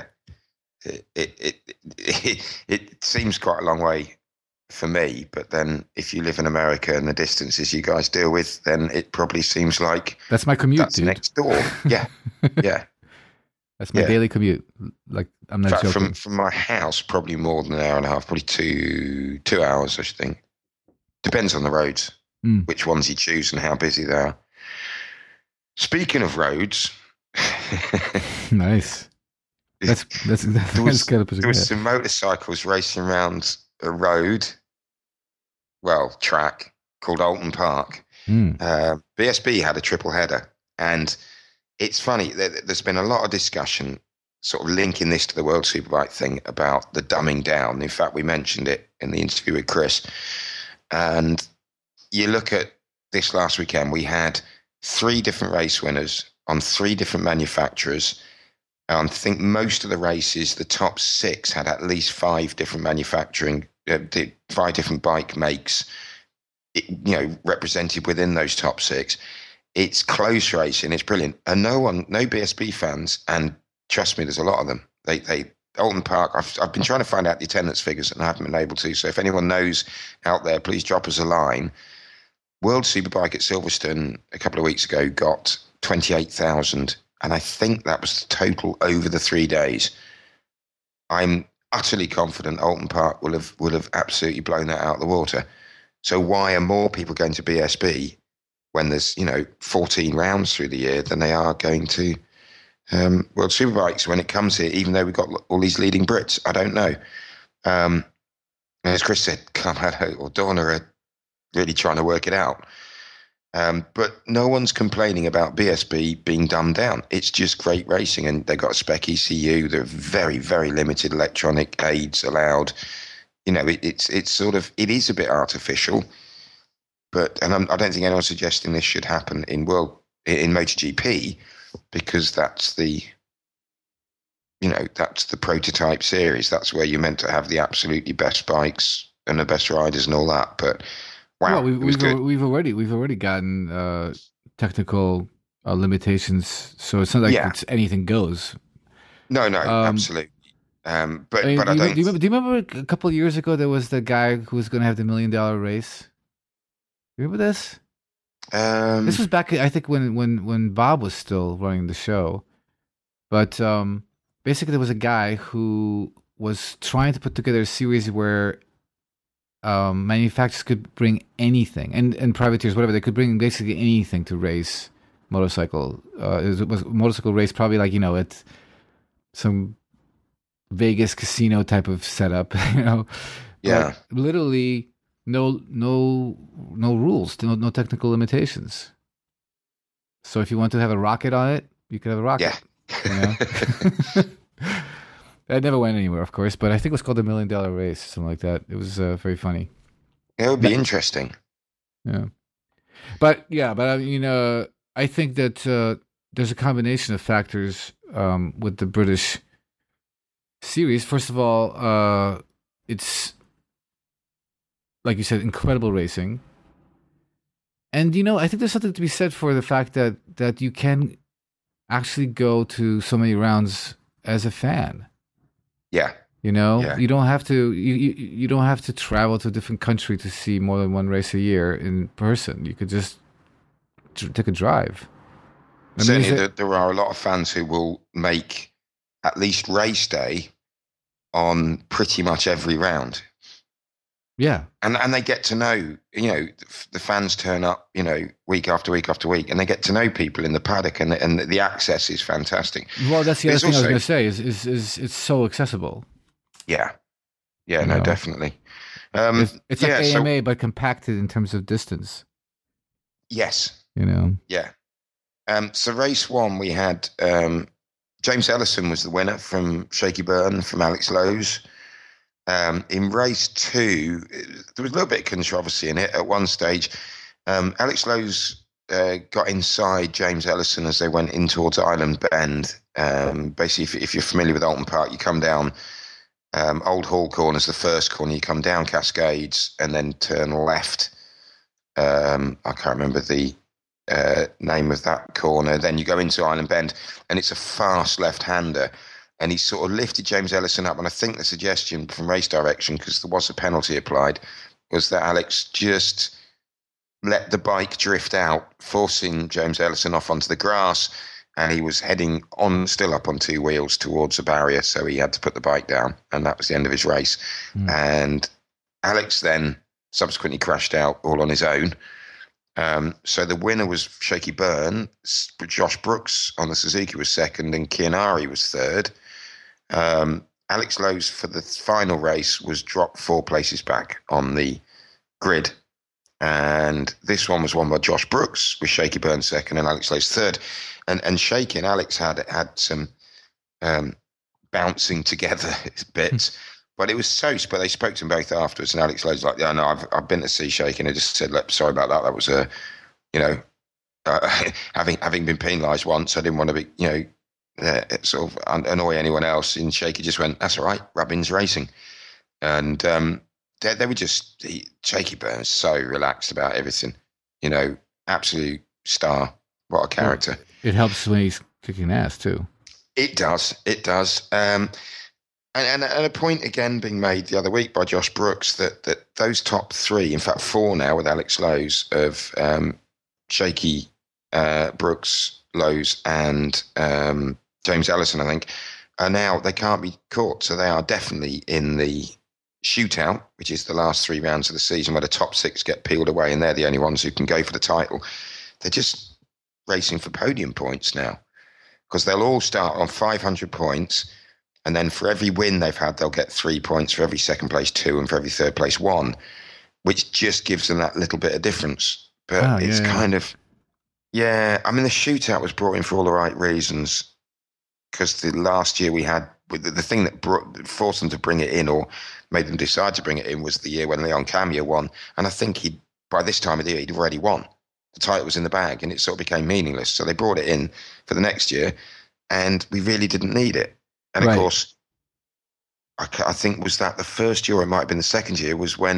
it seems quite a long way for me. But then, if you live in America and the distances you guys deal with, then it probably seems like that's my commute, that's dude. Next door. Yeah, yeah. That's my daily commute. Like, I'm not joking. From my house, probably more than an hour and a half, probably two hours, I should think. Depends on the roads, which ones you choose and how busy they are. Speaking of roads, nice. That's there was some motorcycles racing around a road, track called Alton Park. BSB had a triple header, and it's funny, there's been a lot of discussion sort of linking this to the World Superbike thing about the dumbing down. In fact, we mentioned it in the interview with Chris. And you look at this last weekend, we had 3 different race winners on 3 different manufacturers. I think most of the races, the top 6 had at least 5 different 5 different bike makes, represented within those top 6. It's close racing. It's brilliant. And no BSB fans, and trust me, there's a lot of them. Alton Park, I've been trying to find out the attendance figures and I haven't been able to. So if anyone knows out there, please drop us a line. World Superbike at Silverstone a couple of weeks ago got 28,000. And I think that was the total over the 3 days. I'm utterly confident Alton Park will have absolutely blown that out of the water. So why are more people going to BSB when there's 14 rounds through the year than they are going to World Superbikes when it comes here, even though we've got all these leading Brits? I don't know. As Chris said, Carmelo or Dorna are really trying to work it out. But no one's complaining about BSB being dumbed down. It's just great racing, and they've got a spec ECU. There are very, very limited electronic aids allowed. It's sort of, it is a bit artificial. But I don't think anyone's suggesting this should happen in MotoGP, because that's the prototype series. That's where you're meant to have the absolutely best bikes and the best riders and all that. But Wow, Well, we've already gotten technical limitations, so it's not like it's anything goes. No, absolutely. But I don't. Do you remember a couple of years ago there was the guy who was going to have the $1 million race? You remember this? This was back, I think, when Bob was still running the show. But basically, there was a guy who was trying to put together a series where manufacturers could bring anything, and privateers, whatever, they could bring basically anything to race motorcycle. It was a motorcycle race, probably like, at some Vegas casino type of setup, Yeah. But literally no rules, no technical limitations. So if you want to have a rocket on it, you could have a rocket. Yeah. That never went anywhere, of course, but I think it was called the $1 Million Race, something like that. It was very funny. It would be interesting. Yeah. But I think that there's a combination of factors with the British series. First of all, it's, like you said, incredible racing. And, I think there's something to be said for the fact that you can actually go to so many rounds as a fan. Yeah. You don't have to you don't have to travel to a different country to see more than one race a year in person. You could just take a drive. Certainly, there are a lot of fans who will make at least race day on pretty much every round. Yeah. And they get to know, the fans turn up, week after week after week, and they get to know people in the paddock, and the access is fantastic. Well, that's the other thing I was going to say is it's so accessible. Yeah. Yeah, no, definitely. It's like AMA, but compacted in terms of distance. Yes. Yeah. So race one, we had James Ellison was the winner from Shaky Byrne, from Alex Lowes. In race two, there was a little bit of controversy in it. At one stage, Alex Lowes got inside James Ellison as they went in towards Island Bend. Basically, if you're familiar with Alton Park, you come down Old Hall Corner's the first corner. You come down Cascades and then turn left. I can't remember the name of that corner. Then you go into Island Bend, and it's a fast left-hander. And he sort of lifted James Ellison up. And I think the suggestion from race direction, because there was a penalty applied, was that Alex just let the bike drift out, forcing James Ellison off onto the grass. And he was heading still up on two wheels towards a barrier. So he had to put the bike down. And that was the end of his race. And Alex then subsequently crashed out all on his own. So the winner was Shaky Byrne. Josh Brooks on the Suzuki was second, and Chianari was third. Alex Lowes for the final race was dropped 4 places back on the grid. And this one was won by Josh Brooks, with Shaky Byrne second and Alex Lowes third. And Shaky and Alex had some bouncing together bits. But it was but they spoke to him both afterwards, and Alex Lowes was like, yeah, no, I've been to see Shaky, and I just said, look, sorry about that. That was having been penalised once, I didn't want to be, sort of annoy anyone else. And Shaky just went, that's all right, Rabin's racing. And they were just, Shaky Byrne was so relaxed about everything, absolute star. What a character. It helps when he's kicking ass too. It does. And a point again being made the other week by Josh Brooks that those top 3, in fact 4 now with Alex Lowes, of Shaky, Brooks, Lowes, and James Ellison, I think, are now, they can't be caught. So they are definitely in the shootout, which is the last 3 rounds of the season, where the top 6 get peeled away, and they're the only ones who can go for the title. They're just racing for podium points now, because they'll all start on 500 points. And then for every win they've had, they'll get 3 points, for every second place 2, and for every third place 1, which just gives them that little bit of difference. But it's kind of, the shootout was brought in for all the right reasons, because the last year we had, the thing that forced them to bring it in, or made them decide to bring it in, was the year when Leon Camier won. And I think by this time of the year, he'd already won. The title was in the bag, and it sort of became meaningless. So they brought it in for the next year, and we really didn't need it. And of course, I think, was that the first year, or it might have been the second year, was when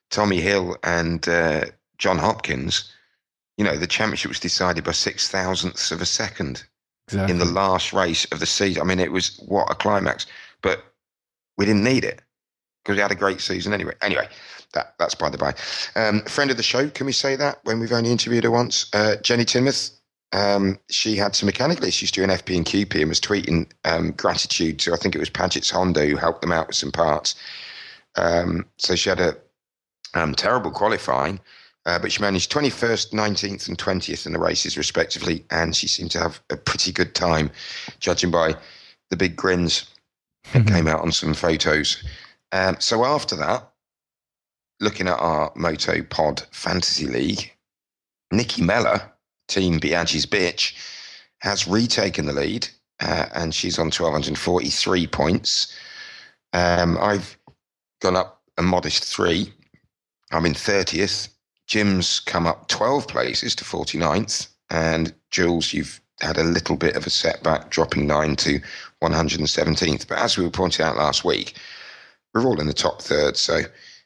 Tommy Hill and John Hopkins, the championship was decided by 6,000ths of a second in the last race of the season. I mean, it was what a climax, but we didn't need it because we had a great season anyway. Anyway, that's by the by. Friend of the show, can we say that when we've only interviewed her once? Jenny Tinmouth. She had some mechanical issues doing FP and QP and was tweeting gratitude to, I think it was Paget's Honda, who helped them out with some parts. So she had a terrible qualifying, but she managed 21st, 19th and 20th in the races respectively, and she seemed to have a pretty good time, judging by the big grins that came out on some photos. So after that, looking at our Moto Pod Fantasy League, Nikki Mellor, Team Biaggi's bitch, has retaken the lead, and she's on 1,243 points. I've gone up a modest 3. I'm in 30th. Jim's come up 12 places to 49th, and Jules, you've had a little bit of a setback, dropping 9 to 117th. But as we were pointing out last week, we're all in the top third, so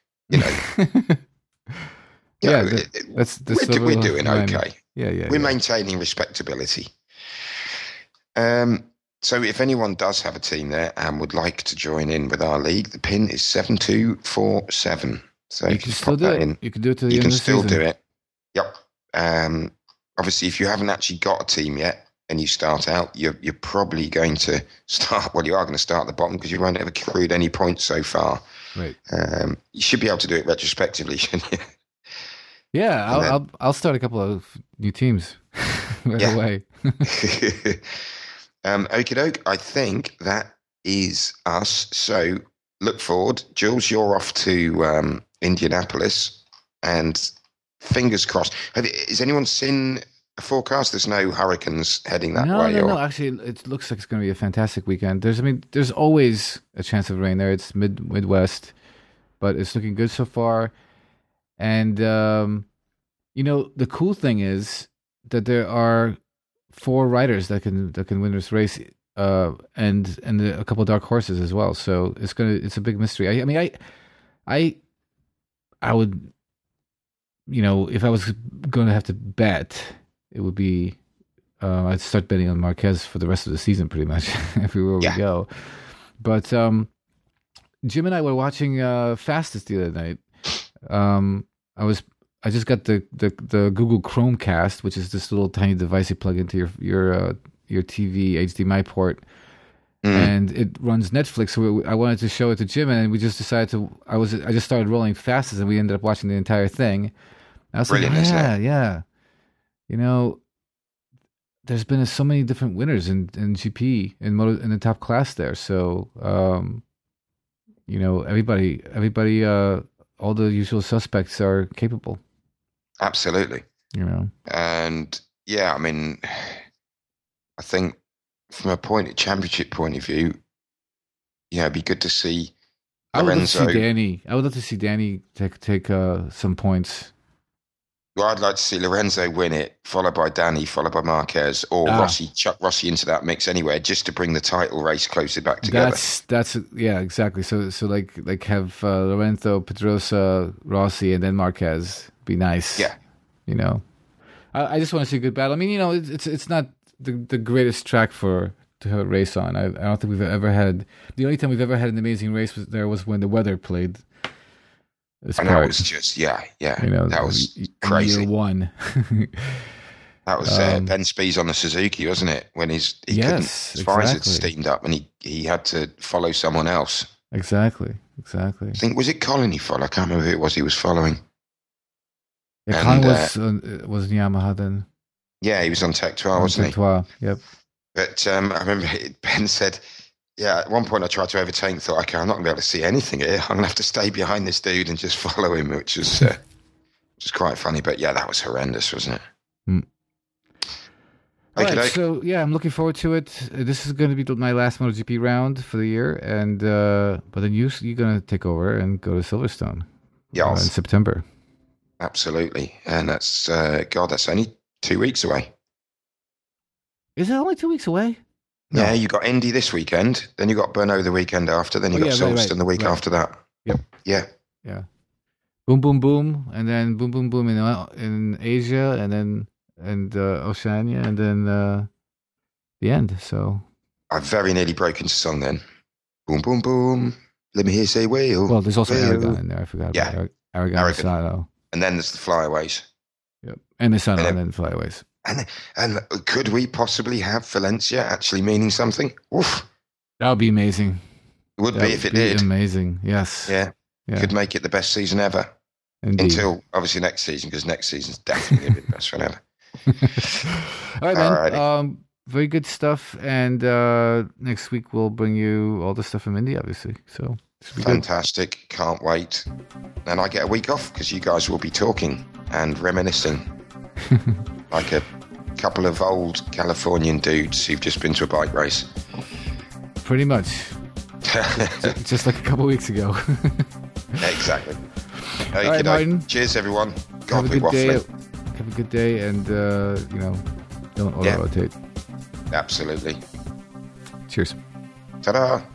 we're doing okay. Yeah. We're maintaining respectability. So if anyone does have a team there and would like to join in with our league, the pin is 7247. So you can still do it. You can do it to the end of the season. You can still do it. Yep. Obviously, if you haven't actually got a team yet and you start out, you're probably going to start. Well, you are going to start at the bottom because you won't have accrued any points so far. Right. You should be able to do it retrospectively, shouldn't you? Yeah, I'll start a couple of new teams right away. Okie doke. I think that is us. So look forward. Jules, you're off to Indianapolis, and fingers crossed. Has anyone seen a forecast? There's no hurricanes heading that way. No. Actually, it looks like it's going to be a fantastic weekend. There's always a chance of rain there. It's Midwest, but it's looking good so far. And the cool thing is that there are 4 riders that can win this race, and a couple of dark horses as well. So it's a big mystery. I would, if I was going to have to bet, it would be I'd start betting on Marquez for the rest of the season, pretty much everywhere we go. But Jim and I were watching Fastest the other night. I just got the Google Chromecast, which is this little tiny device you plug into your TV HDMI port, and it runs Netflix. So I wanted to show it to Jim, and we just decided I just started rolling Fastest, and we ended up watching the entire thing. I was brilliant, like, yeah. There's been so many different winners in GP in the top class there. So everybody. All the usual suspects are capable. Absolutely. And yeah, I mean, I think from a championship point of view, it'd be good to see Lorenzo. I would love to see Danny take some points. Well, I'd like to see Lorenzo win it, followed by Danny, followed by Marquez, or Rossi, chuck Rossi into that mix anyway, just to bring the title race closer back together. That's exactly. So like have Lorenzo, Pedrosa, Rossi, and then Marquez. Be nice. Yeah. I just want to see a good battle. I mean, it's not the greatest track to have a race on. I don't think we've ever had. The only time we've ever had an amazing race was when the weather played. And that was just that was crazy. Year 1. That was Ben Spies on the Suzuki, wasn't it? When he couldn't, his visor steamed up, and he had to follow someone else. Exactly. I think, was it Colin he followed? I can't remember who it was he was following. Yeah, Colin was in Yamaha then. Yeah, he was on Tech 12, wasn't he? Tech 12, yep. But I remember Ben said, yeah, at one point I tried to overtake and thought, okay, I'm not going to be able to see anything here. I'm going to have to stay behind this dude and just follow him, which was quite funny. But yeah, that was horrendous, wasn't it? Right, so yeah, I'm looking forward to it. This is going to be my last MotoGP round for the year, and but then you're going to take over and go to Silverstone in September. Absolutely, and that's that's only 2 weeks away. Is it only 2 weeks away? No. Yeah, you got Indy this weekend, then you got Brno the weekend after, then you got Silverstone the week after that. Yep. Yeah. Boom Boom Boom, and then Boom Boom Boom in Asia, and then Oceania, and then the end. So I very nearly broke into song then. Boom Boom Boom. Let me hear say whale. Well, there's also whale. Aragon in there. I forgot about Aragon Misano. And then there's the Flyaways. Yep. And Misano and then Flyaways. And could we possibly have Valencia actually meaning something? Oof. That would be amazing. It would be if it did. Amazing. Yes. Yeah. Could make it the best season ever. Indeed. Until obviously next season, because next season's definitely going to be the best one ever. All right, man. Very good stuff. And next week we'll bring you all the stuff from India, obviously. So fantastic. Good. Can't wait. And I get a week off because you guys will be talking and reminiscing like a couple of old Californian dudes who've just been to a bike race. Pretty much. just like a couple of weeks ago. Exactly. All right, Martin. Cheers, everyone. Have a good day. Have a good day, and don't auto-rotate. Absolutely. Cheers. Ta-da.